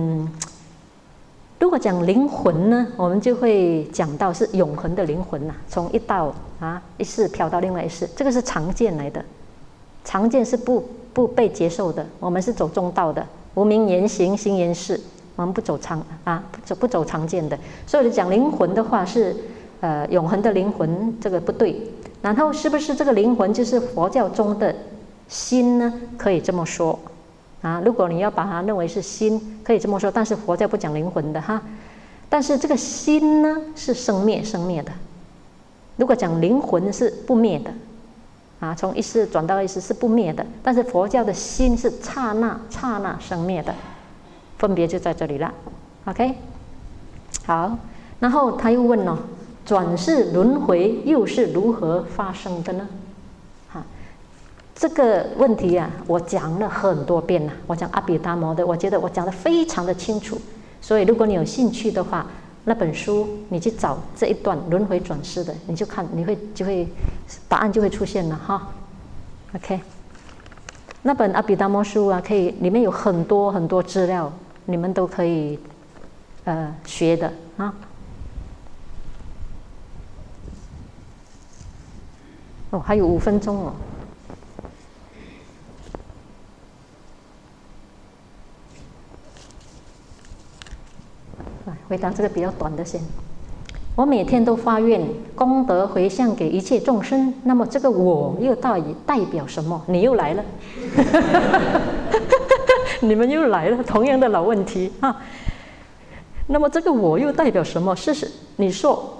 如果讲灵魂呢，我们就会讲到是永恒的灵魂从一道一世飘到另外一世，这个是常见来的，常见是不被接受的，我们是走中道的，无明言行，行言事，我们不走常见的。所以讲灵魂的话是永恒的灵魂，这个不对。然后是不是这个灵魂就是佛教中的心呢？可以这么说如果你要把它认为是心，可以这么说，但是佛教不讲灵魂的但是这个心呢是生灭的，如果讲灵魂是不灭的从一世转到一世是不灭的，但是佛教的心是刹那生灭的，分别就在这里了。 OK， 好，然后他又问转世轮回又是如何发生的呢？这个问题我讲了很多遍了，我讲阿毗达摩的，我觉得我讲得非常的清楚，所以如果你有兴趣的话，那本书你去找这一段轮回转世的，你就看，就会答案就会出现了OK， 那本阿毗达摩书可以里面有很多很多资料，你们都可以学的还有5分钟回答这个比较短的先。我每天都发愿功德回向给一切众生，那么这个我又代表什么？你又来了你们又来了，同样的老问题那么这个我又代表什么？是你说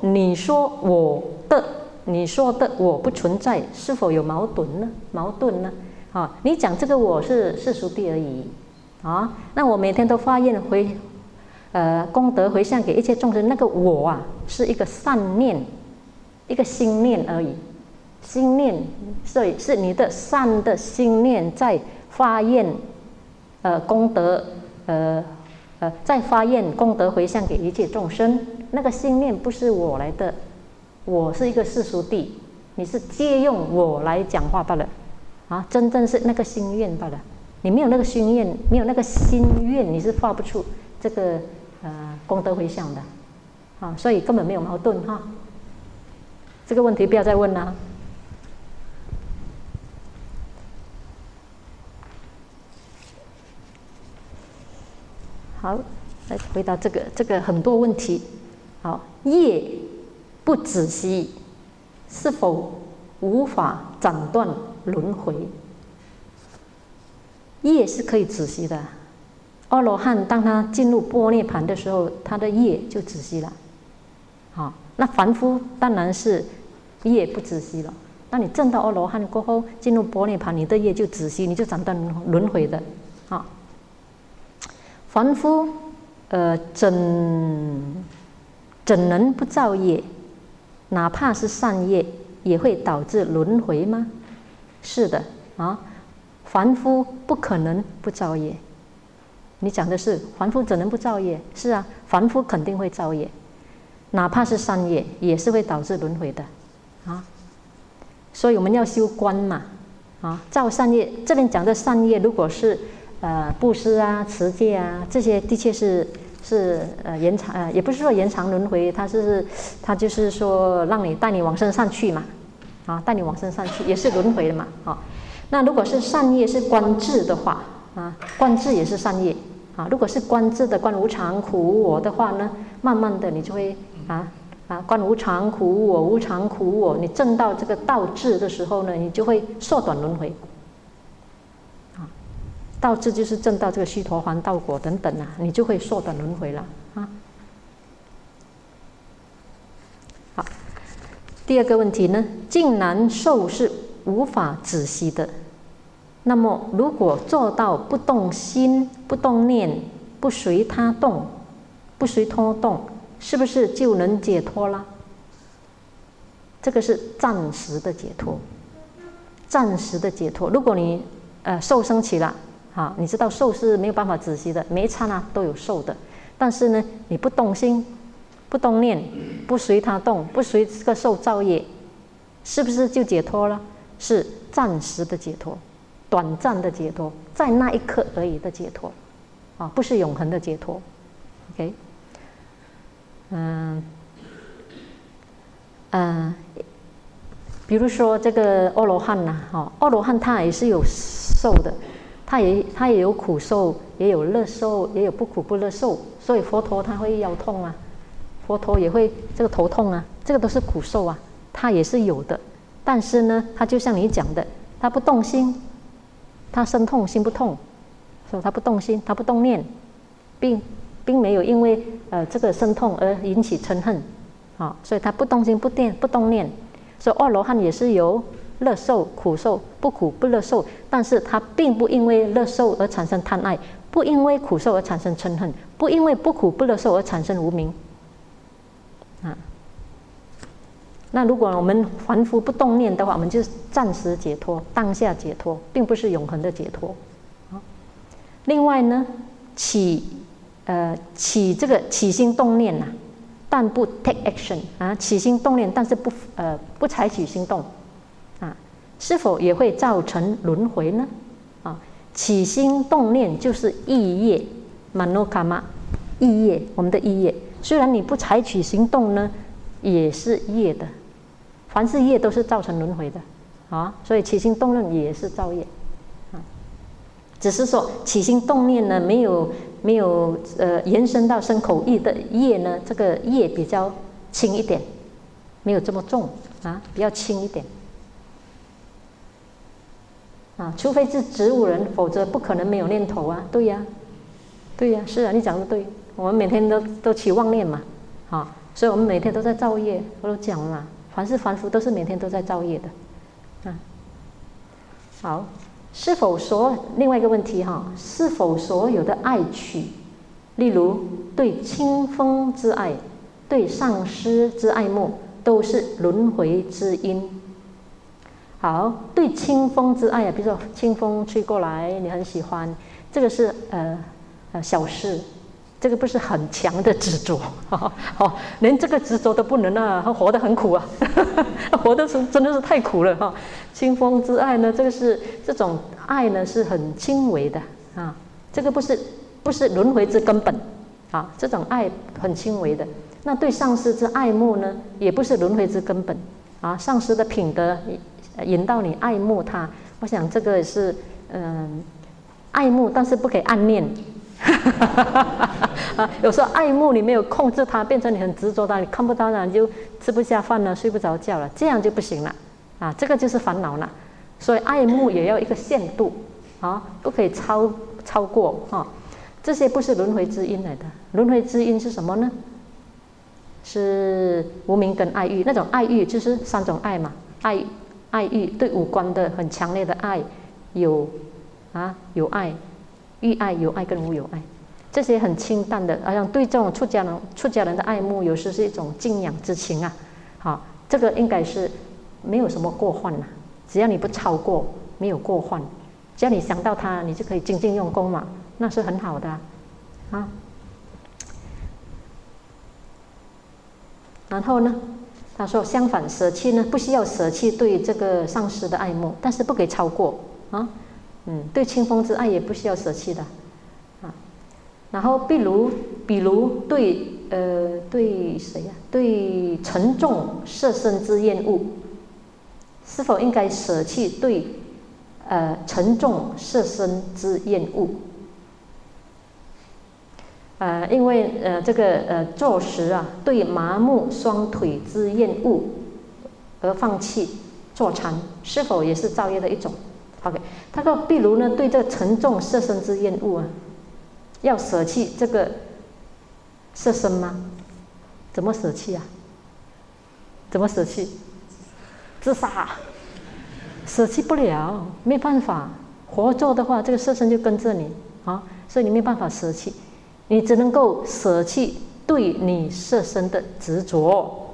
的我不存在，是否有矛盾呢？你讲这个我是世俗谛而已那我每天都发愿功德回向给一切众生，那个我是一个善念，一个心念而已，心念，所以是你的善的心念在发愿功德在发愿功德回向给一切众生，那个心念不是我来的，我是一个世俗谛，你是借用我来讲话罢了真正是那个心愿罢了，你没有那个心愿，没有那个心愿，你是发不出这个功德回向的所以根本没有矛盾这个问题不要再问了。好，来回答这个很多问题。好，业不止息，是否无法斩断轮回。业是可以止息的。阿罗汉当他进入般涅槃的时候，他的业就止息了。好，那凡夫当然是业不止息了。那你证到阿罗汉过后，进入般涅槃，你的业就止息，你就斩断轮回的。啊，凡夫怎能不造业？哪怕是善业，也会导致轮回吗？是的啊，凡夫不可能不造业。你讲的是凡夫怎能不造业？是啊，凡夫肯定会造业，哪怕是善业，也是会导致轮回的啊。所以我们要修观嘛，啊，造善业。这边讲的善业，如果是布施啊、持戒啊，这些的确是延长，也不是说延长轮回，它就是说让你带你往生上去嘛，啊，带你往生上去也是轮回的嘛，啊。那如果是善业是观智的话，啊，观智也是善业。啊，如果是观智的观无常苦无我的话呢，慢慢的你就会观无常苦无我，无常苦无我，你证到这个道智的时候呢，你就会缩短轮回。啊，道智就是证到这个须陀洹道果等等啊，你就会缩短轮回了啊。好，第二个问题呢，竟然受是无法止息的。那么，如果做到不动心、不动念、不随他动、不随他动，是不是就能解脱了？这个是暂时的解脱，暂时的解脱。如果你受生起了，啊，你知道受是没有办法止息的，每一刹那都有受的。但是呢，你不动心、不动念、不随他动、不随这个受造业，是不是就解脱了？是暂时的解脱。短暂的解脱，在那一刻而已的解脱，啊，不是永恒的解脱。OK， 比如说这个阿罗汉呐，阿罗汉他也是有受的，他也有苦受，也有乐受，也有不苦不乐受。所以佛陀他会腰痛啊，佛陀也会这个头痛啊，这个都是苦受啊，他也是有的。但是呢，他就像你讲的，他不动心。他身痛心不痛，所以他不动心，他不动念，并没有因为这个身痛而引起嗔恨，啊，所以他不动心不动念。所以阿罗汉也是有乐受、苦受、不苦不乐受，但是他并不因为乐受而产生贪爱，不因为苦受而产生嗔恨，不因为不苦不乐受而产生无明，啊。那如果我们凡夫不动念的话，我们就暂时解脱，当下解脱，并不是永恒的解脱。另外呢，起这个起心动念呐，但不 take action 啊，起心动念，但是不采取行动啊，是否也会造成轮回呢？啊，起心动念就是意业 ，manokarma， 意业，我们的意业。虽然你不采取行动呢，也是业的。凡是业都是造成轮回的，啊，所以起心动念也是造业，啊，只是说起心动念呢没有延伸到身口意的业呢，这个业比较轻一点，没有这么重啊，比较轻一点，啊，除非是植物人，否则不可能没有念头啊，对呀，对呀，是啊，你讲的对，我们每天都起妄念嘛，啊，所以我们每天都在造业，我都讲了嘛。凡是凡夫都是每天都在造业的，啊，好，是否另外一个问题哈，是否所有的爱取，例如对清风之爱，对上师之爱慕，都是轮回之因？好，对清风之爱啊，比如说清风吹过来，你很喜欢，这个是小事。这个不是很强的执着，连这个执着都不能啊，活得很苦啊，活得真的是太苦了哈。清风之爱呢，这种爱呢是很轻微的啊，这个不是轮回之根本啊，这种爱很轻微的。那对上师之爱慕呢，也不是轮回之根本啊，上师的品德引导你爱慕他，我想这个是爱慕，但是不可以暗恋。有时候爱慕你没有控制它，变成你很执着它，你看不到它，你就吃不下饭了，睡不着觉了，这样就不行了啊！这个就是烦恼了。 所以爱慕也要一个限度啊，不可以超过啊。这些不是轮回之因来的，轮回之因是什么呢？是无明跟爱欲。那种爱欲就是3种爱嘛，爱欲对五官的很强烈的爱，有爱、欲爱、有爱跟无有爱。这些很清淡的，好像对这种出家人的爱慕，有时是一种敬仰之情啊。好，这个应该是没有什么过患啊，只要你不超过，没有过患，只要你想到它，你就可以精进用功嘛，那是很好的啊。然后呢，他说相反舍弃呢，不需要舍弃对这个上师的爱慕，但是不可以超过啊。对清风之爱也不需要舍弃的。然后，比如对谁呀？对沉重色身之厌恶，是否应该舍弃对沉重色身之厌恶？因为这个坐实啊，对麻木双腿之厌恶而放弃坐禅，是否也是造业的一种 ？OK， 他说，比如呢，对这个沉重色身之厌恶啊。要舍弃这个色身吗？怎么舍弃啊？怎么舍弃？自杀？舍弃不了，没办法。活着的话，这个色身就跟着你啊，所以你没办法舍弃，你只能够舍弃对你色身的执着。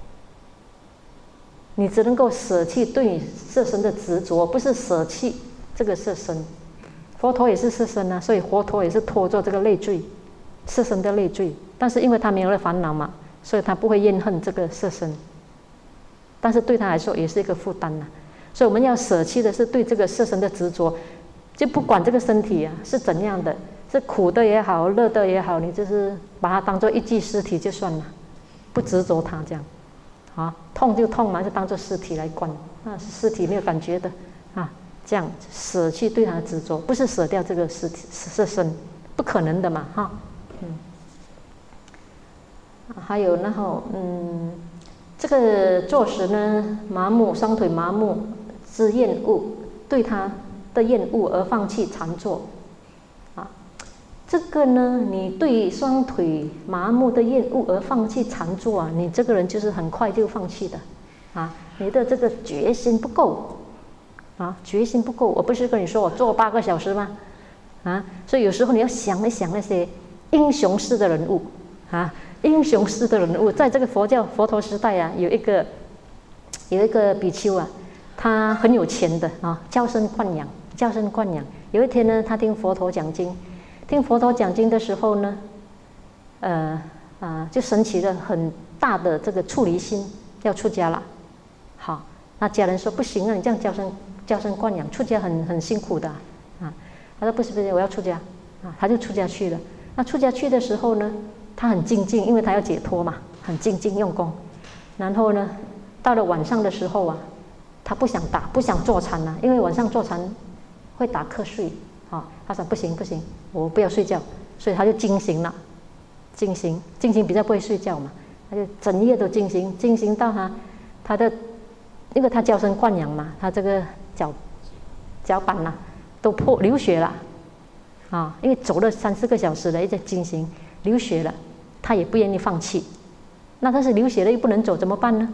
你只能够舍弃对你色身的执着，不是舍弃这个色身。佛陀也是色身啊，所以佛陀也是拖着这个累赘，色身的累赘。但是因为他没有了烦恼嘛，所以他不会怨恨这个色身。但是对他来说也是一个负担啊。所以我们要舍弃的是对这个色身的执着，就不管这个身体啊是怎样的，是苦的也好，乐的也好，你就是把它当做一具尸体就算了，不执着它这样。啊，痛就痛嘛，就当做尸体来观，那是尸体没有感觉的啊。这样舍弃对他的执着，不是舍掉这个色身，不可能的嘛，哈，还有然后这个坐实呢，麻木双腿麻木之厌恶，对他的厌恶而放弃禅坐，啊，这个呢，你对双腿麻木的厌恶而放弃禅坐啊，你这个人就是很快就放弃的，啊，你的这个决心不够。啊，决心不够，我不是跟你说我做8个小时吗？啊，所以有时候你要想一想那些英雄式的人物啊，英雄式的人物，在这个佛陀时代啊，有一个比丘啊，他很有钱的啊，娇生惯养。有一天呢，他听佛陀讲经的时候呢，就升起了很大的这个出离心，要出家了。好，那家人说不行啊，你这样娇生惯养，出家很辛苦的啊。他说不行，我要出家啊，他就出家去了。那出家去的时候呢，他很精进，因为他要解脱嘛，很精进用功。然后呢，到了晚上的时候啊，他不想坐禅啊，因为晚上坐禅会打瞌睡啊。他说不行，我不要睡觉，所以他就精行了，精行比较不会睡觉嘛，他就整夜都精行到他的。因为他娇生惯养嘛，他这个脚板呐都流血了啊！因为走了3、4个小时了，一直进行流血了，他也不愿意放弃。那但是流血了又不能走，怎么办呢？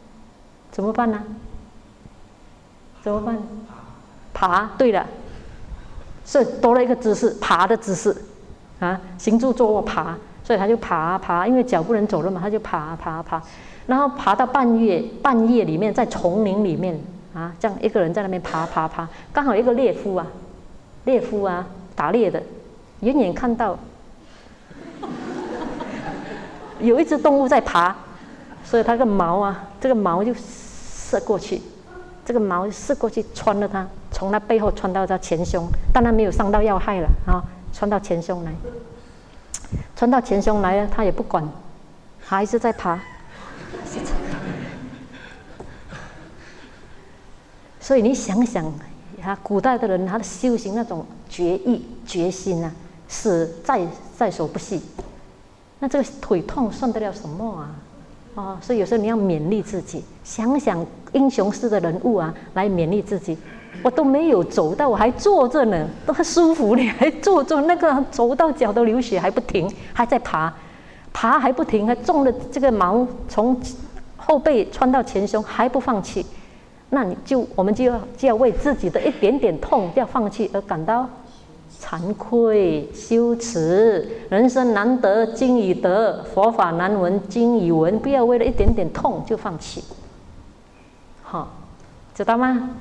爬，对了，所以多了一个姿势，爬的姿势啊，行住坐卧爬，所以他就爬，因为脚不能走了嘛，他就爬。然后爬到半夜里面，在丛林里面啊，这样一个人在那边爬，刚好一个猎夫啊，打猎的，远远看到有一只动物在爬，所以他这个毛就射过去，穿了他，从他背后穿到他前胸，当然没有伤到要害了啊，穿到前胸来了，他也不管，还是在爬。所以你想想，古代的人他的修行那种决心啊，是在所不惜。那这个腿痛算得了什么啊？所以有时候你要勉励自己，想想英雄式的人物啊，来勉励自己我都没有走到，我还坐着呢，都很舒服，你还坐着，那个走到脚都流血还不停，还在爬，爬还不停，还中了这个毛从后背穿到前胸还不放弃，那我们就要为自己的一点点痛要放弃而感到惭愧羞耻。人生难得经已得，佛法难闻经已闻，不要为了一点点痛就放弃。好，知道吗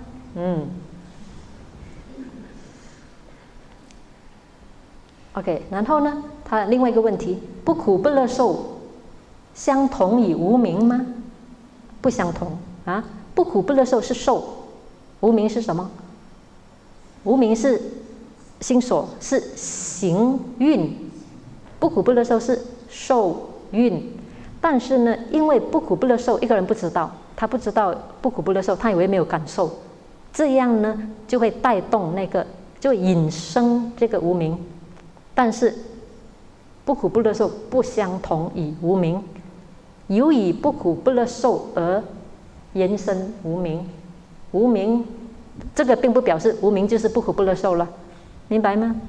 ？OK， 然后呢，他另外一个问题，不苦不乐受相同与无明吗？不相同啊！不苦不乐受是受，无明是什么？无明是心所，是行运。不苦不乐受是受运，但是呢，因为不苦不乐受，一个人不知道，他不知道不苦不乐受，他以为没有感受，这样呢就会带动那个，就会引生这个无明。但是不苦不乐受不相同与无明，由于不苦不乐受而延伸无明。无明这个并不表示无明就是不苦不乐受了，明白吗？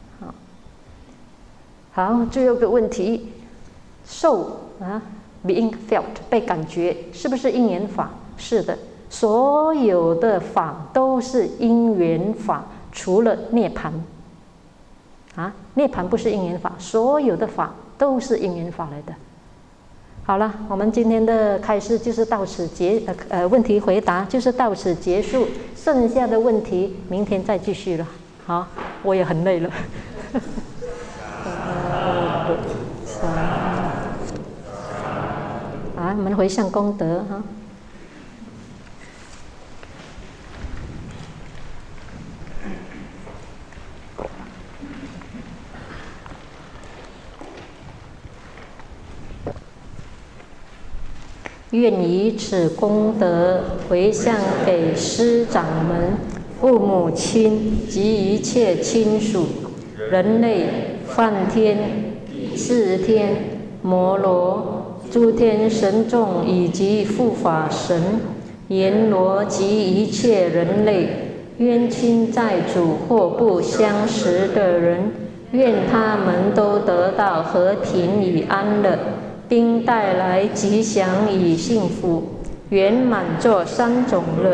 好，最后一个问题，受being felt 被感觉是不是因缘法？是的，所有的法都是因缘法，除了涅槃。涅槃不是因缘法，所有的法都是因缘法来的。好了，我们今天的开示就是到此问题回答就是到此结束，剩下的问题明天再继续了。好，我也很累了。我们回向功德哈。愿以此功德回向给师长们、父母亲及一切亲属、人类、梵天、释天、摩罗、诸天神众以及护法神、阎罗及一切人类，冤亲债主或不相识的人，愿他们都得到和平与安乐，并带来吉祥与幸福，圆满这三种乐：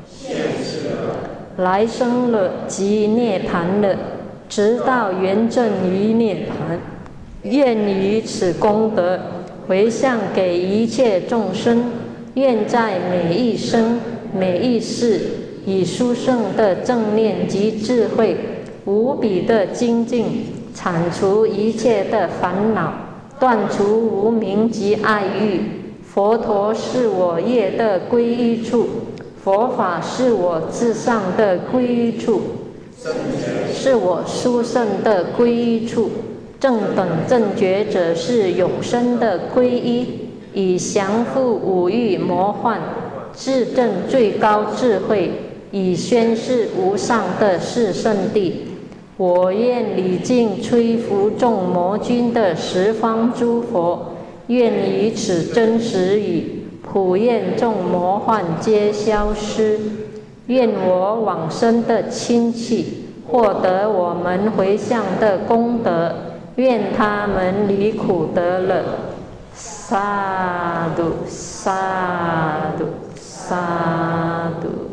来生乐及涅槃乐，直到圆证于涅槃。愿以此功德回向给一切众生，愿在每一生每一世以殊胜的正念及智慧，无比的精进，铲除一切的烦恼，断除无明及爱欲。佛陀是我业的归依处，佛法是我至上的归依处，是我殊胜的归依处。正等正觉者是永生的归依，以降伏五欲魔幻，自证最高智慧，以宣示无上的是圣地。我愿礼敬摧伏众魔君的十方诸佛，愿以此真实语普愿众魔幻皆消失。愿我往生的亲戚获得我们回向的功德，愿他们离苦得乐。萨埵萨埵萨埵。